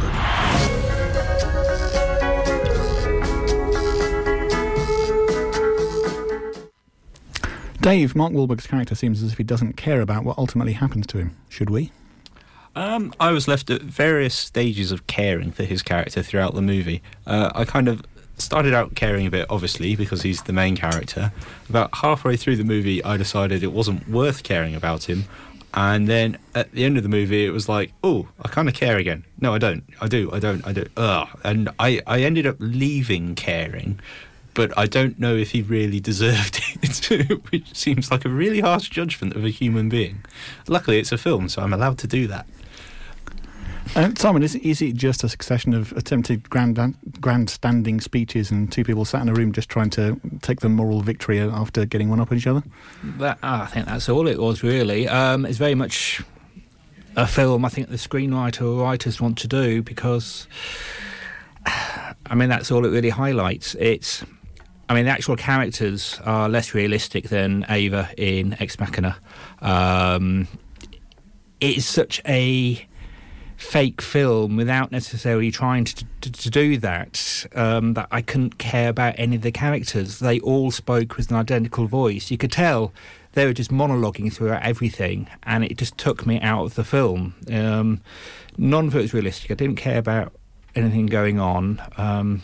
Dave, Mark Wahlberg's character seems as if he doesn't care about what ultimately happens to him. Should we? Um, I was left at various stages of caring for his character throughout the movie. Uh, I kind of started out caring a bit, obviously, because he's the main character. About halfway through the movie, I decided it wasn't worth caring about him. And then at the end of the movie, it was like, oh, I kind of care again. No, I don't. I do. I don't. I do. Ugh. And I, I ended up leaving caring, but I don't know if he really deserved it, which seems like a really harsh judgment of a human being. Luckily, it's a film, so I'm allowed to do that. Uh, Simon, is, is it just a succession of attempted grand grandstanding speeches and two people sat in a room just trying to take the moral victory after getting one up on each other? That, I think that's all it was, really. Um, it's very much a film I think the screenwriter or writers want to do, because, I mean, that's all it really highlights. It's, I mean, the actual characters are less realistic than Ava in Ex Machina. Um, it's such a fake film without necessarily trying to, to, to do that, um, that I couldn't care about any of the characters. They all spoke with an identical voice. You could tell they were just monologuing throughout everything, and it just took me out of the film. Um, none of it was realistic. I didn't care about anything going on. Um,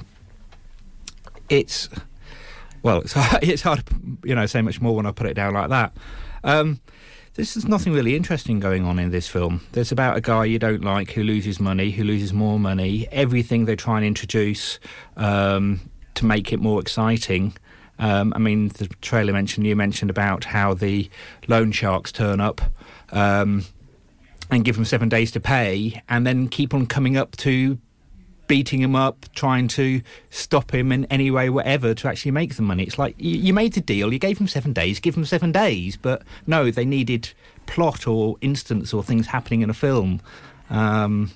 it's, well, it's hard, it's hard to, you know, say much more when I put it down like that. Um, There's nothing really interesting going on in this film. There's about a guy you don't like who loses money, who loses more money. Everything they try and introduce um, to make it more exciting. Um, I mean, the trailer mentioned, you mentioned about how the loan sharks turn up um, and give them seven days to pay, and then keep on coming up to beating him up, trying to stop him in any way, whatever, to actually make the money. It's like, you, you made the deal, you gave them seven days, give them seven days. But no, they needed plot or instance or things happening in a film. Um,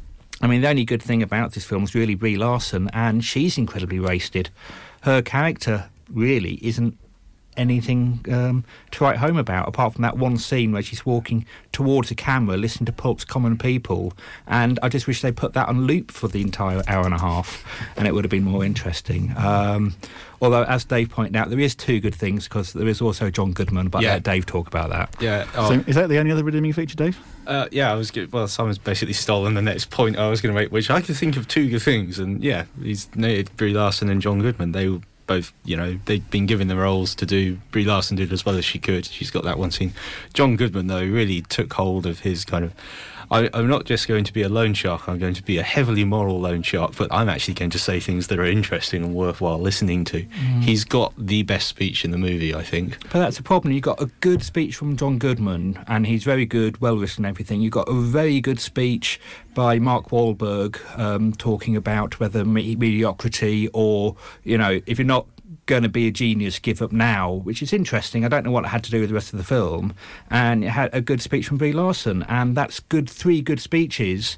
I mean, the only good thing about this film is really Brie Larson, and she's incredibly wasted. Her character really isn't anything um, to write home about, apart from that one scene where she's walking towards the camera listening to Pulp's Common People, and I just wish they put that on loop for the entire hour and a half, and it would have been more interesting. Um, although, as Dave pointed out, there is two good things, because there is also John Goodman, but yeah. I'll let Dave talk about that. Yeah. Oh. So is that the only other redeeming feature, Dave? Uh, yeah, I was good. Well, Simon's basically stolen the next point I was going to make, which I could think of two good things, and yeah, he's noted Brie Larson and John Goodman. They were both, you know, they'd been given the roles to do. Brie Larson did as well as she could. She's got that one scene. John Goodman, though, really took hold of his kind of, I, I'm not just going to be a loan shark, I'm going to be a heavily moral loan shark, but I'm actually going to say things that are interesting and worthwhile listening to. Mm. He's got the best speech in the movie, I think. But that's the problem. You've got a good speech from John Goodman, and he's very good, well-written and everything. You've got a very good speech by Mark Wahlberg, um, talking about whether me- mediocrity or, you know, if you're not going to be a genius, give up now, which is interesting. I don't know what it had to do with the rest of the film. And it had a good speech from Brie Larson, and that's good, three good speeches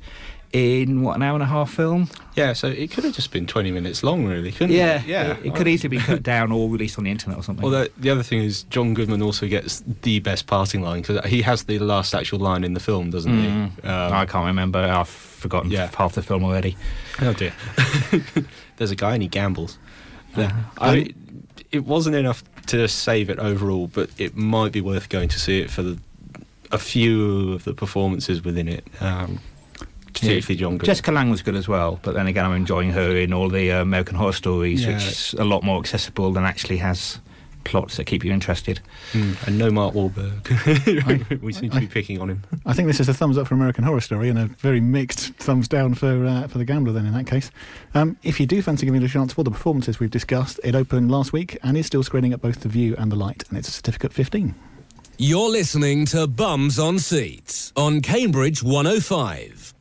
in, what, an hour and a half film? Yeah, so it could have just been twenty minutes long, really, couldn't yeah, it? Yeah, it, it could easily be cut down or released on the internet or something. Although the other thing is, John Goodman also gets the best parting line, because he has the last actual line in the film, doesn't mm. he? Um, I can't remember. I've forgotten yeah. half the film already. Oh dear. There's a guy and he gambles. Yeah. Uh, I mean, it wasn't enough to save it overall, but it might be worth going to see it for the, a few of the performances within it. Um, particularly John Goodman. Jessica Lange was good as well, but then again, I'm enjoying her in all the uh, American Horror Stories, yeah. which is a lot more accessible and actually has plots that keep you interested. Mm, and no Mark Wahlberg. I, we seem to be picking on him. I think this is a thumbs up for American Horror Story and a very mixed thumbs down for uh, for The Gambler then in that case. Um, if you do fancy giving it a chance for the performances we've discussed, it opened last week and is still screening at both The View and The Light, and it's a certificate fifteen. You're listening to Bums on Seats on Cambridge one oh five.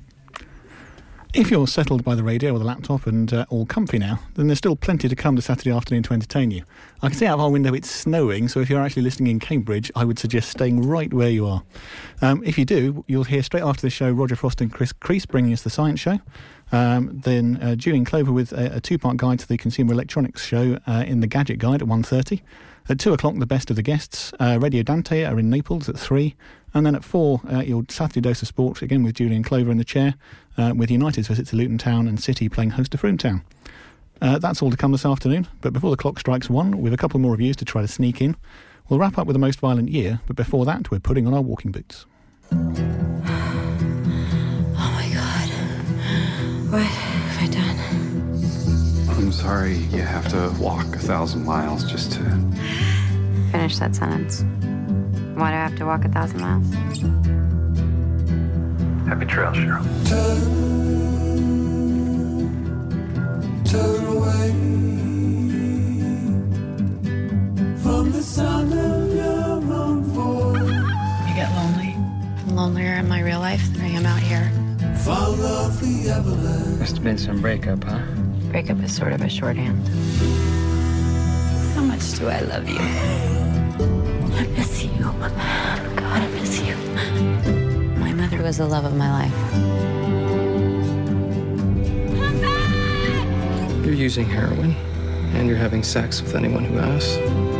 If you're settled by the radio or the laptop and uh, all comfy now, then there's still plenty to come this Saturday afternoon to entertain you. I can see out of our window it's snowing, so if you're actually listening in Cambridge, I would suggest staying right where you are. Um, if you do, you'll hear straight after the show Roger Frost and Chris Crease bringing us the Science Show. Um, then uh, Julian Clover with a, a two-part guide to the Consumer Electronics Show uh, in the Gadget Guide at one thirty. At two o'clock, the best of the guests. Uh, Radio Dante are in Naples at three. And then at four, uh, your Saturday dose of sport, again with Julian Clover in the chair, uh, with United's visit to Luton Town and City playing host to Frome Town. Uh, that's all to come this afternoon, but before the clock strikes one, with a couple more reviews to try to sneak in, we'll wrap up with The Most Violent Year, but before that, we're putting on our walking boots. Oh my God. What have I done? I'm sorry you have to walk a thousand miles just to... Finish that sentence. Why do I have to walk a thousand miles? Happy trails, Cheryl. Turn, turn away from the sound of your own voice. You get lonely. I'm lonelier in my real life than I am out here. Follow the avalanche. Must have been some breakup, huh? Breakup is sort of a shorthand. How much do I love you? I miss you. God, I miss you. My mother was the love of my life. You're using heroin, and you're having sex with anyone who asks.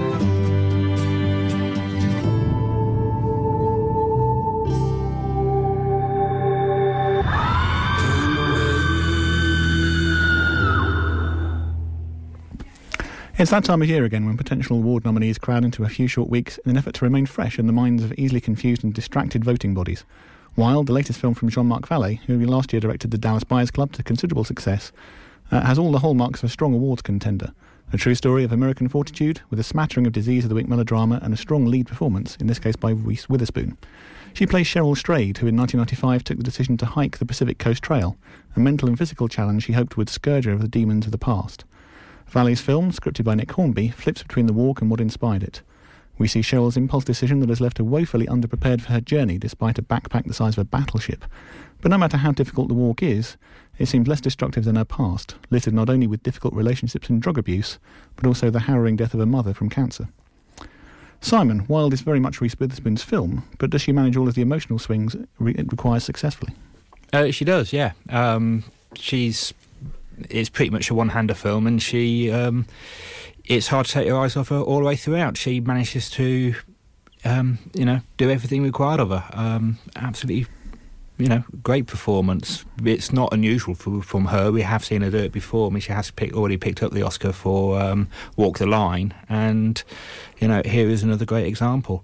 It's that time of year again when potential award nominees crowd into a few short weeks in an effort to remain fresh in the minds of easily confused and distracted voting bodies. Wild, the latest film from Jean-Marc Vallée, who last year directed The Dallas Buyers Club to considerable success, uh, has all the hallmarks of a strong awards contender. A true story of American fortitude, with a smattering of disease of the week melodrama and a strong lead performance, in this case by Reese Witherspoon. She plays Cheryl Strayed, who in nineteen ninety-five took the decision to hike the Pacific Coast Trail, a mental and physical challenge she hoped would scourge her of the demons of the past. Vallée's film, scripted by Nick Hornby, flips between the walk and what inspired it. We see Cheryl's impulse decision that has left her woefully underprepared for her journey despite a backpack the size of a battleship. But no matter how difficult the walk is, it seems less destructive than her past, littered not only with difficult relationships and drug abuse, but also the harrowing death of her mother from cancer. Simon, Wild is very much Reese Witherspoon's film, but does she manage all of the emotional swings it requires successfully? Uh, she does, yeah. Um, she's... It's pretty much a one-hander film, and she um, it's hard to take your eyes off her all the way throughout. She manages to um, you know do everything required of her. Um, absolutely, you know, great performance. It's not unusual for, from her. We have seen her do it before. I mean, she has pick, already picked up the Oscar for um, Walk the Line, and you know, here is another great example.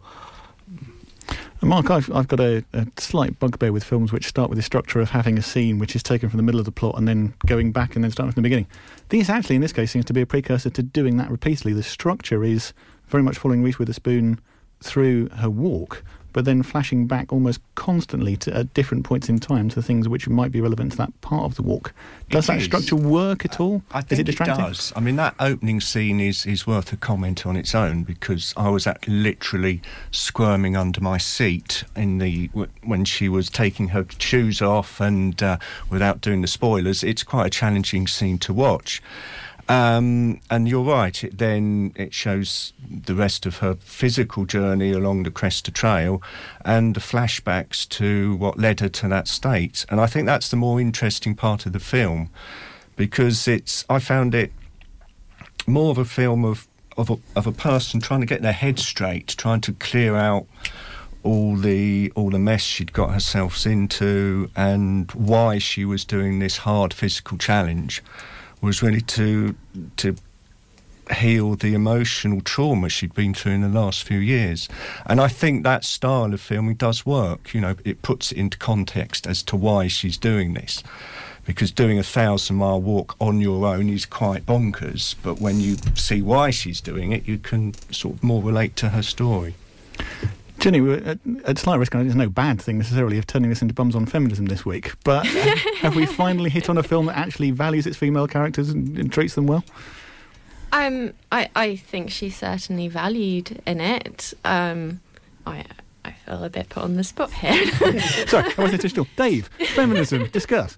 Mark, I've, I've got a, a slight bugbear with films which start with the structure of having a scene which is taken from the middle of the plot and then going back and then starting from the beginning. These actually, in this case, seems to be a precursor to doing that repeatedly. The structure is very much following Reese Witherspoon through her walk, but then flashing back almost constantly to at different points in time to things which might be relevant to that part of the walk. Does It that is. structure work at all? I think is it it distracting? does. I mean, that opening scene is, is worth a comment on its own, because I was at literally squirming under my seat in the w- when she was taking her shoes off, and uh, without doing the spoilers, it's quite a challenging scene to watch. Um, and you're right, it then it shows the rest of her physical journey along the Cresta Trail and the flashbacks to what led her to that state. And I think that's the more interesting part of the film, because it's I found it more of a film of, of, a, of a person trying to get their head straight, trying to clear out all the all the mess she'd got herself into, and why she was doing this hard physical challenge was really to to heal the emotional trauma she'd been through in the last few years. And I think that style of filming does work. You know, it puts it into context as to why she's doing this. Because doing a thousand mile walk on your own is quite bonkers, but when you see why she's doing it, you can sort of more relate to her story. Jenny, we're at, at slight risk, and there's no bad thing necessarily of turning this into Bums on Feminism this week, but have we finally hit on a film that actually values its female characters and, and treats them well? Um, I, I think she's certainly valued in it. Um, I I feel a bit put on the spot here. Sorry, I wasn't still. Dave, feminism, discuss.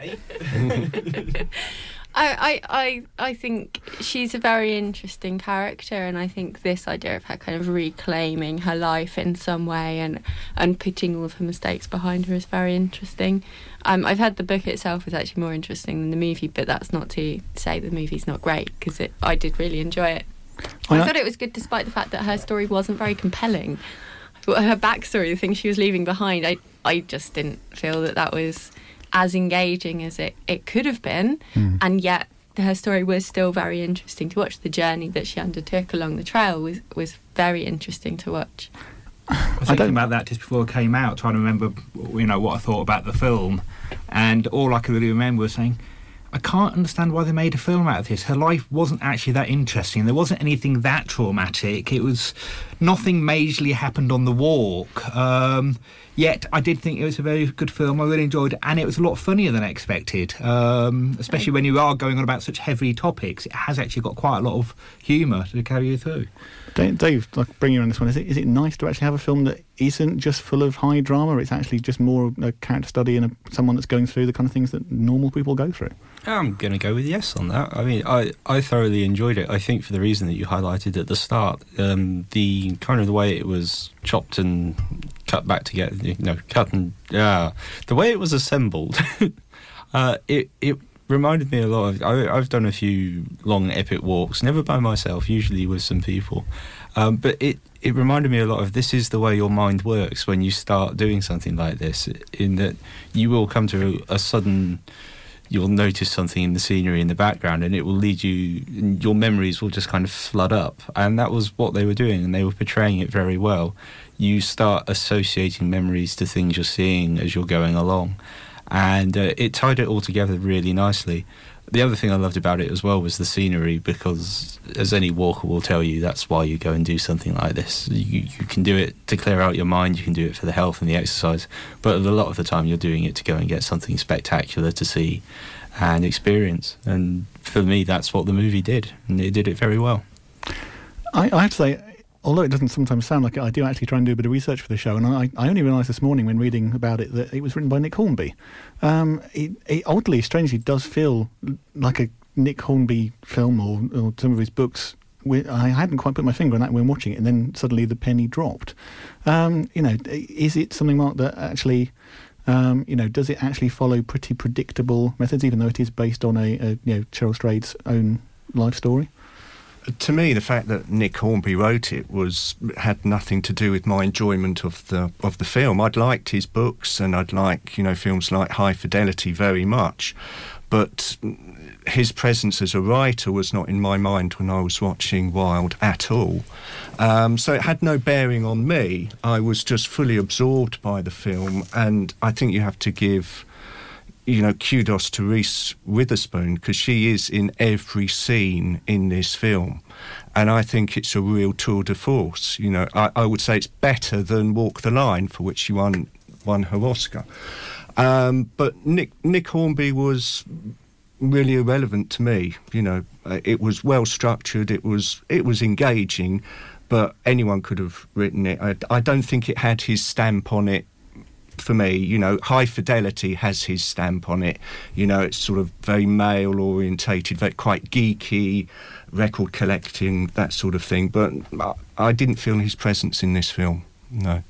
I, I, I think she's a very interesting character, and I think this idea of her kind of reclaiming her life in some way and, and putting all of her mistakes behind her is very interesting. Um, I've heard the book itself is actually more interesting than the movie, but that's not to say the movie's not great, because I did really enjoy it. I, I thought it was good despite the fact that her story wasn't very compelling. Her backstory, the things she was leaving behind, I, I just didn't feel that that was as engaging as it, it could have been, mm. and yet her story was still very interesting to watch. The journey that she undertook along the trail was, was very interesting to watch. I was thinking about that just before it came out, trying to remember, you know, what I thought about the film, and all I could really remember was saying, I can't understand why they made a film out of this. Her life wasn't actually that interesting. There wasn't anything that traumatic. It was nothing majorly happened on the walk. Um, yet I did think it was a very good film. I really enjoyed it, and it was a lot funnier than I expected. Um, especially when you are going on about such heavy topics, it has actually got quite a lot of humour to carry you through. Dave, Dave, like bring you on this one. Is it is it nice to actually have a film that isn't just full of high drama. It's actually just more a character study and a, someone that's going through the kind of things that normal people go through. I'm going to go with yes on that. I mean, I, I thoroughly enjoyed it. I think for the reason that you highlighted at the start, um, the kind of the way it was chopped and cut back together, you know, cut and yeah, the way it was assembled, uh, it it reminded me a lot of. I, I've done a few long epic walks, never by myself, usually with some people, um, but it. It reminded me a lot of this is the way your mind works when you start doing something like this, in that you will come to a, a sudden, you'll notice something in the scenery in the background and it will lead you, your memories will just kind of flood up. And that was what they were doing, and they were portraying it very well. You start associating memories to things you're seeing as you're going along. And uh, it tied it all together really nicely. The other thing I loved about it as well was the scenery, because as any walker will tell you, that's why you go and do something like this. You, you can do it to clear out your mind, you can do it for the health and the exercise, but a lot of the time you're doing it to go and get something spectacular to see and experience. And for me, that's what the movie did, and it did it very well. I, I have to say, although it doesn't sometimes sound like it, I do actually try and do a bit of research for the show, and I, I only realised this morning when reading about it that it was written by Nick Hornby. Um, it, it oddly, strangely, does feel like a Nick Hornby film, or, or some of his books. I hadn't quite put my finger on that when watching it, and then suddenly the penny dropped. Um, you know, is it something, Mark, that actually, um, you know, does it actually follow pretty predictable methods, even though it is based on a, a you know, Cheryl Strayed's own life story? To me, the fact that Nick Hornby wrote it was had nothing to do with my enjoyment of the of the film. I'd liked his books, and I'd like, you know, films like High Fidelity very much, but his presence as a writer was not in my mind when I was watching Wild at all. Um, so it had no bearing on me. I was just fully absorbed by the film, and I think you have to give, you know, kudos to Reese Witherspoon, because she is in every scene in this film. And I think it's a real tour de force. You know, I, I would say it's better than Walk the Line, for which she won won her Oscar. Um, but Nick, Nick Hornby was really irrelevant to me. You know, it was well structured, it was, it was engaging, but anyone could have written it. I, I don't think it had his stamp on it. For me, you know, High Fidelity has his stamp on it. You know, it's sort of very male orientated, very quite geeky, record collecting, that sort of thing. But I didn't feel his presence in this film. No.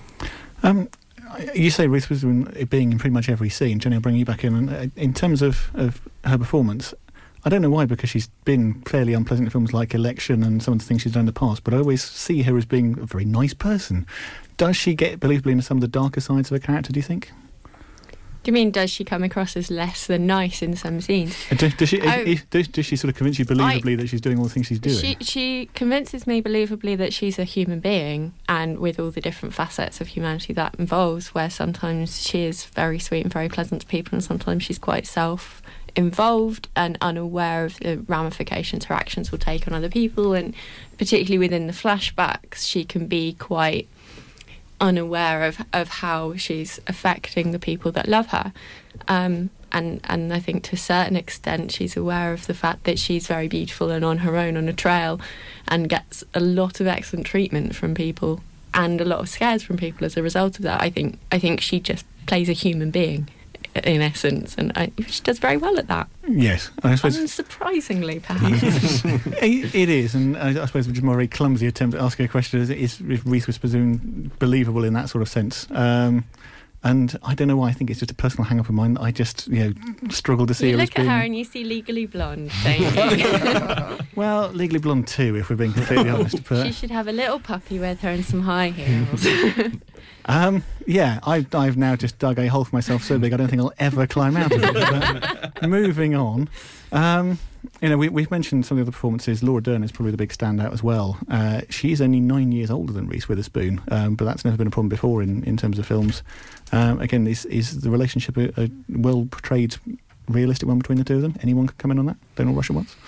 Um, you say Reese Witherspoon being in pretty much every scene. Jenny, I'll bring you back in. And in terms of, of her performance, I don't know why, because she's been fairly unpleasant in films like Election and some of the things she's done in the past, but I always see her as being a very nice person. Does she get believably into some of the darker sides of her character, do you think? Do you mean, does she come across as less than nice in some scenes? Does, does, she, oh, does, does she sort of convince you believably I, that she's doing all the things she's doing? She, she convinces me believably that she's a human being, and with all the different facets of humanity that involves, where sometimes she is very sweet and very pleasant to people, and sometimes she's quite self-involved and unaware of the ramifications her actions will take on other people, and particularly within the flashbacks, she can be quite unaware of, of how she's affecting the people that love her. Um, and, and I think to a certain extent she's aware of the fact that she's very beautiful and on her own on a trail, and gets a lot of excellent treatment from people and a lot of scares from people as a result of that. I think I think she just plays a human being in essence, and I, she does very well at that. Yes, I suppose. Unsurprisingly, perhaps. it, it is, and I, I suppose which is more a clumsy attempt at asking a question: is, is Reese Witherspoon believable in that sort of sense? Um, and I don't know why. I think it's just a personal hang-up of mine that I just, you know, struggle to see you her look as at being... her and you see Legally Blonde, don't you? Well, Legally Blonde too, if we're being completely honest. But she should have a little puppy with her and some high heels. Um, yeah, I've, I've now just dug a hole for myself so big I don't think I'll ever climb out of it. But moving on, um, you know, we, we've mentioned some of the other performances. Laura Dern is probably the big standout as well. Uh, she's only nine years older than Reese Witherspoon, um, but that's never been a problem before in, in terms of films. Um, again, is, is the relationship a, a well-portrayed, realistic one between the two of them? Anyone can come in on that? Don't all rush at once.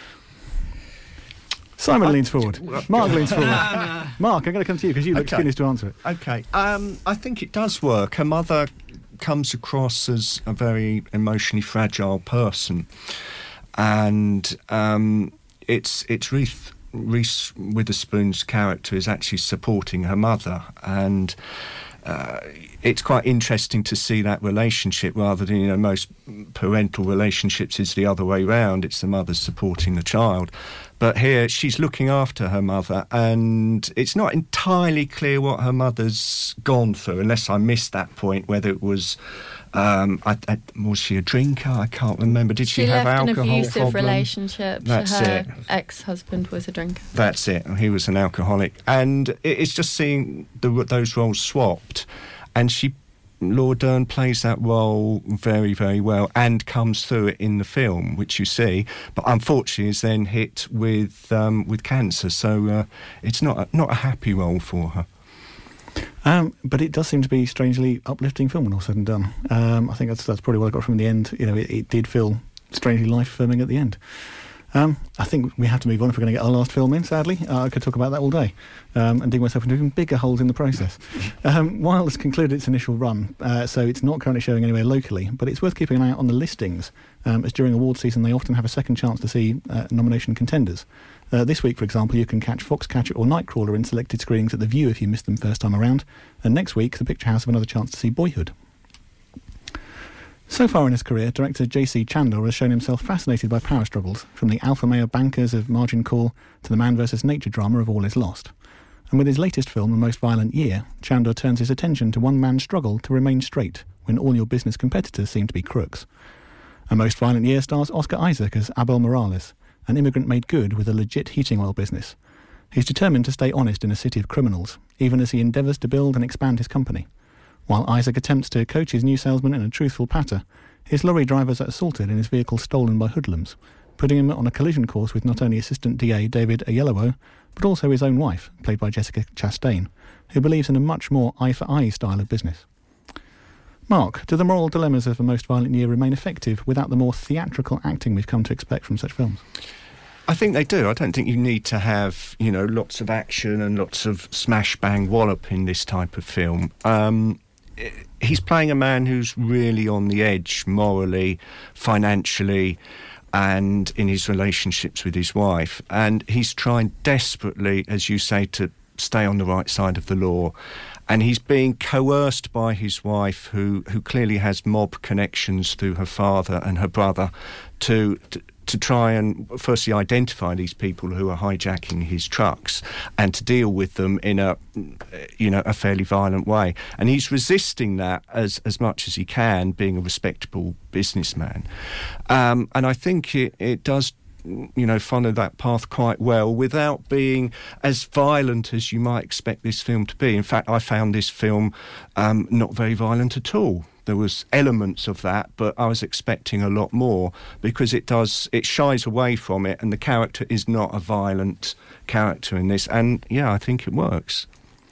Simon I, leans forward. Mark leans forward. Mark, I'm going to come to you because you look okay. finished to answer it. Okay. Um, I think it does work. Her mother comes across as a very emotionally fragile person, and um, it's it's Reese Reese Witherspoon's character is actually supporting her mother, and uh, it's quite interesting to see that relationship rather than, you know, most parental relationships is the other way round. It's the mother supporting the child. But here she's looking after her mother, and it's not entirely clear what her mother's gone through, unless I missed that point, whether it was... Um, I, I, was she a drinker? I can't remember. Did she, she have left alcohol an abusive problem? relationship. That's her it. ex-husband was a drinker. That's it. He was an alcoholic, and it, it's just seeing the, those roles swapped, and she, Laura Dern, plays that role very, very well, and comes through it in the film, which you see. But unfortunately, is then hit with um, with cancer, so uh, it's not a, not a happy role for her. Um, but it does seem to be a strangely uplifting film when all said and done. Um, I think that's that's probably what I got from the end. You know, it, it did feel strangely life-affirming at the end. Um, I think we have to move on if we're going to get our last film in, sadly. Uh, I could talk about that all day um, and dig myself into even bigger holes in the process. Um, Wild has concluded its initial run, uh, so it's not currently showing anywhere locally, but it's worth keeping an eye out on the listings, um, as during award season they often have a second chance to see uh, nomination contenders. Uh, this week, for example, you can catch Foxcatcher or Nightcrawler in selected screenings at The View if you missed them first time around, and next week the Picture House have another chance to see Boyhood. So far in his career, director J C Chandor has shown himself fascinated by power struggles, from the alpha male bankers of Margin Call to the man versus nature drama of All Is Lost. And with his latest film, The Most Violent Year, Chandor turns his attention to one man's struggle to remain straight when all your business competitors seem to be crooks. A Most Violent Year stars Oscar Isaac as Abel Morales, an immigrant made good with a legit heating oil business. He's determined to stay honest in a city of criminals, even as he endeavours to build and expand his company. While Isaac attempts to coach his new salesman in a truthful patter, his lorry drivers are assaulted and his vehicle stolen by hoodlums, putting him on a collision course with not only Assistant D A David Oyelowo, but also his own wife, played by Jessica Chastain, who believes in a much more eye-for-eye style of business. Mark, do the moral dilemmas of The Most Violent Year remain effective without the more theatrical acting we've come to expect from such films? I think they do. I don't think you need to have, you know, lots of action and lots of smash bang wallop in this type of film. Um, he's playing a man who's really on the edge morally, financially, and in his relationships with his wife. And he's trying desperately, as you say, to stay on the right side of the law. And he's being coerced by his wife, who, who clearly has mob connections through her father and her brother, to, to to try and firstly identify these people who are hijacking his trucks and to deal with them in a, you know, a fairly violent way. And he's resisting that as, as much as he can, being a respectable businessman. Um, and I think it, it does, you know, follow that path quite well without being as violent as you might expect this film to be. In fact, I found this film um, not very violent at all. There was elements of that, but I was expecting a lot more because it does, it shies away from it, and the character is not a violent character in this. And yeah, I think it works.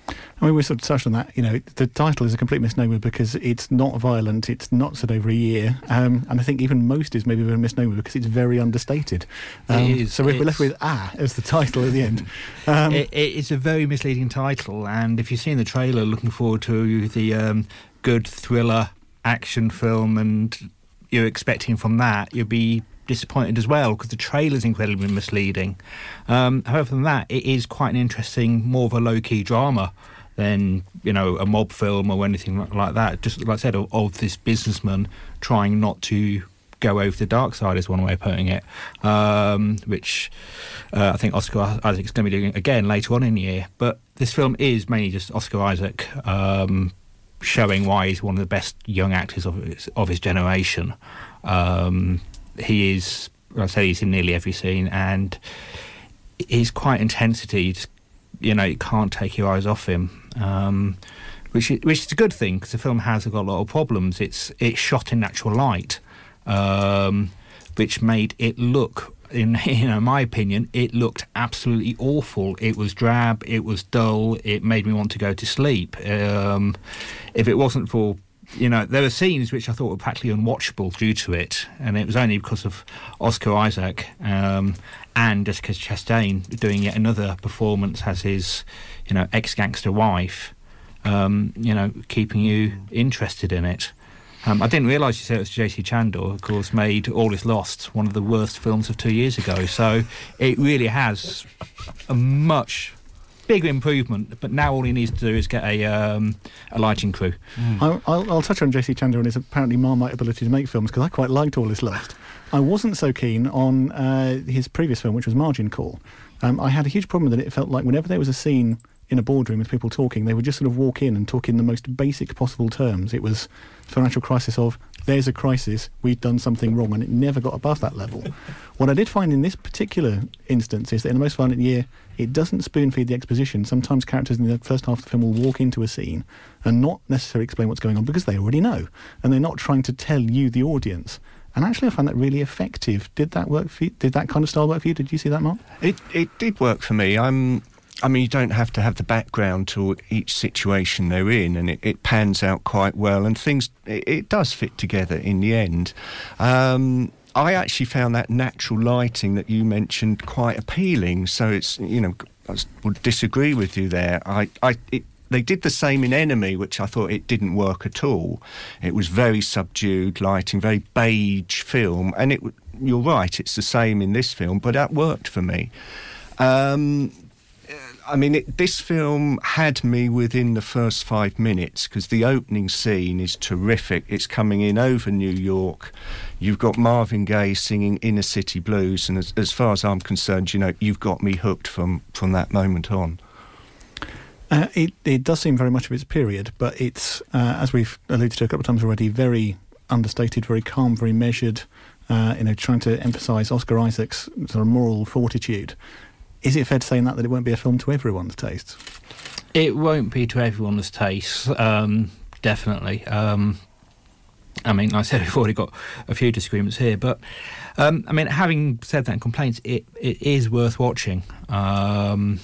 I mean, we sort of touched on that. You know, the title is a complete misnomer because it's not violent, it's not set over a year, um, and I think even most is maybe a misnomer because it's very understated. Um, it is, so we're left with Ah as the title at the end. Um, it, it's a very misleading title, and if you've seen the trailer, looking forward to the um, good thriller action film and you're expecting from that, you'll be disappointed as well because the trailer's incredibly misleading. Um, however than that, it is quite an interesting, more of a low-key drama than, you know, a mob film or anything like that. Just like I said, of, of this businessman trying not to go over the dark side is one way of putting it, um, which uh, I think Oscar Isaac's going to be doing again later on in the year. But this film is mainly just Oscar Isaac um, showing why he's one of the best young actors of his, of his generation. Um, he is, like I say, he's in nearly every scene, and he's quite intensity. You, just, you know, you can't take your eyes off him, um, which is, which is a good thing because the film has got a lot of problems. It's it's shot in natural light, um, which made it look, in you know, my opinion, it looked absolutely awful. It was drab, it was dull, it made me want to go to sleep. Um, if it wasn't for, you know, there were scenes which I thought were practically unwatchable due to it, and it was only because of Oscar Isaac um, and Jessica Chastain doing yet another performance as his, you know, ex-gangster wife, um, you know, keeping you interested in it. Um, I didn't realise you said it was J C Chandor, of course, made All Is Lost, one of the worst films of two years ago. So it really has a much bigger improvement, but now all he needs to do is get a um, a lighting crew. Mm. I'll, I'll, I'll touch on J C Chandor and his apparently Marmite ability to make films, because I quite liked All Is Lost. I wasn't so keen on uh, his previous film, which was Margin Call. Um, I had a huge problem with it. It felt like whenever there was a scene in a boardroom with people talking, they would just sort of walk in and talk in the most basic possible terms. It was financial crisis of, there's a crisis, we've done something wrong, and it never got above that level. What I did find in this particular instance is that in The Most Violent Year, it doesn't spoon-feed the exposition. Sometimes characters in the first half of the film will walk into a scene and not necessarily explain what's going on because they already know, and they're not trying to tell you, the audience. And actually, I found that really effective. Did that work for you? Did that kind of style work for you? Did you see that, Mark? It it did work for me. I'm. I mean, you don't have to have the background to each situation they're in, and it, it pans out quite well, and things, it, it does fit together in the end. Um, I actually found that natural lighting that you mentioned quite appealing, so it's, you know, I would disagree with you there. I, I, it, they did the same in Enemy, which I thought it didn't work at all. It was very subdued lighting, very beige film, and it, you're right, it's the same in this film, but that worked for me. Um... I mean, it, this film had me within the first five minutes because the opening scene is terrific. It's coming in over New York. You've got Marvin Gaye singing Inner City Blues, and as, as far as I'm concerned, you know, you've got me hooked from, from that moment on. Uh, it, it does seem very much of its period, but it's, uh, as we've alluded to a couple of times already, very understated, very calm, very measured, uh, you know, trying to emphasise Oscar Isaac's sort of moral fortitude. Is it fair to say in that that it won't be a film to everyone's taste? It won't be to everyone's taste, um, definitely. Um, I mean, like I said, we've already got a few disagreements here, but um, I mean, having said that in complaints, it, it is worth watching. Um,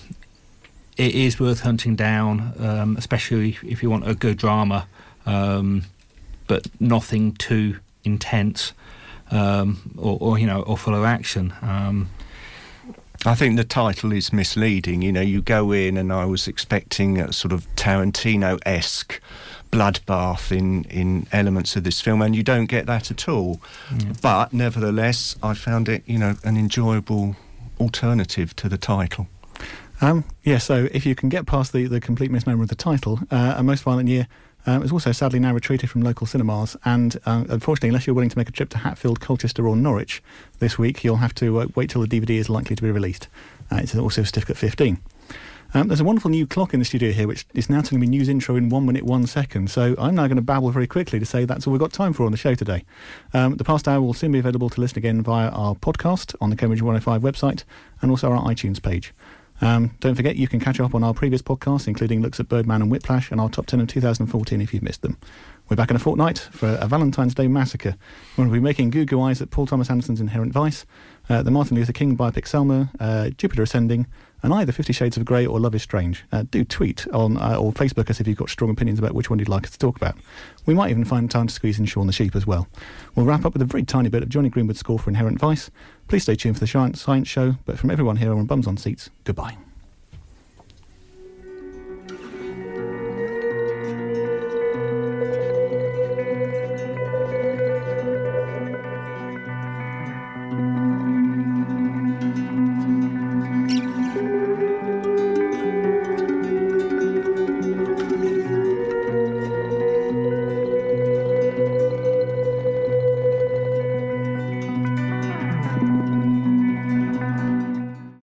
it is worth hunting down, um, especially if you want a good drama, um, but nothing too intense um, or, or, you know, or full of action. Um, I think the title is misleading. You know, you go in and I was expecting a sort of Tarantino-esque bloodbath in, in elements of this film, and you don't get that at all. Yeah. But nevertheless, I found it, you know, an enjoyable alternative to the title. Um, yeah, so if you can get past the, the complete misnomer of the title, uh, A Most Violent Year Um, it's also sadly now retreated from local cinemas, and uh, unfortunately, unless you're willing to make a trip to Hatfield, Colchester or Norwich this week, you'll have to uh, wait till the D V D is likely to be released. Uh, it's also certificate fifteen. Um, there's a wonderful new clock in the studio here, which is now telling me news intro in one minute, one second. So I'm now going to babble very quickly to say that's all we've got time for on the show today. Um, the past hour will soon be available to listen again via our podcast on the Cambridge one oh five website and also our iTunes page. Um, don't forget, you can catch up on our previous podcasts, including looks at Birdman and Whiplash and our top ten of two thousand fourteen if you've missed them. We're back in a fortnight for a Valentine's Day massacre. We'll be making goo goo eyes at Paul Thomas Anderson's Inherent Vice, uh, the Martin Luther King biopic Selma, uh, Jupiter Ascending, and either Fifty Shades of Grey or Love is Strange. Uh, do tweet on uh, or Facebook us if you've got strong opinions about which one you'd like us to talk about. We might even find time to squeeze in Shaun the Sheep as well. We'll wrap up with a very tiny bit of Johnny Greenwood's score for Inherent Vice. Please stay tuned for the Science Show, but from everyone here on Bums on Seats, goodbye.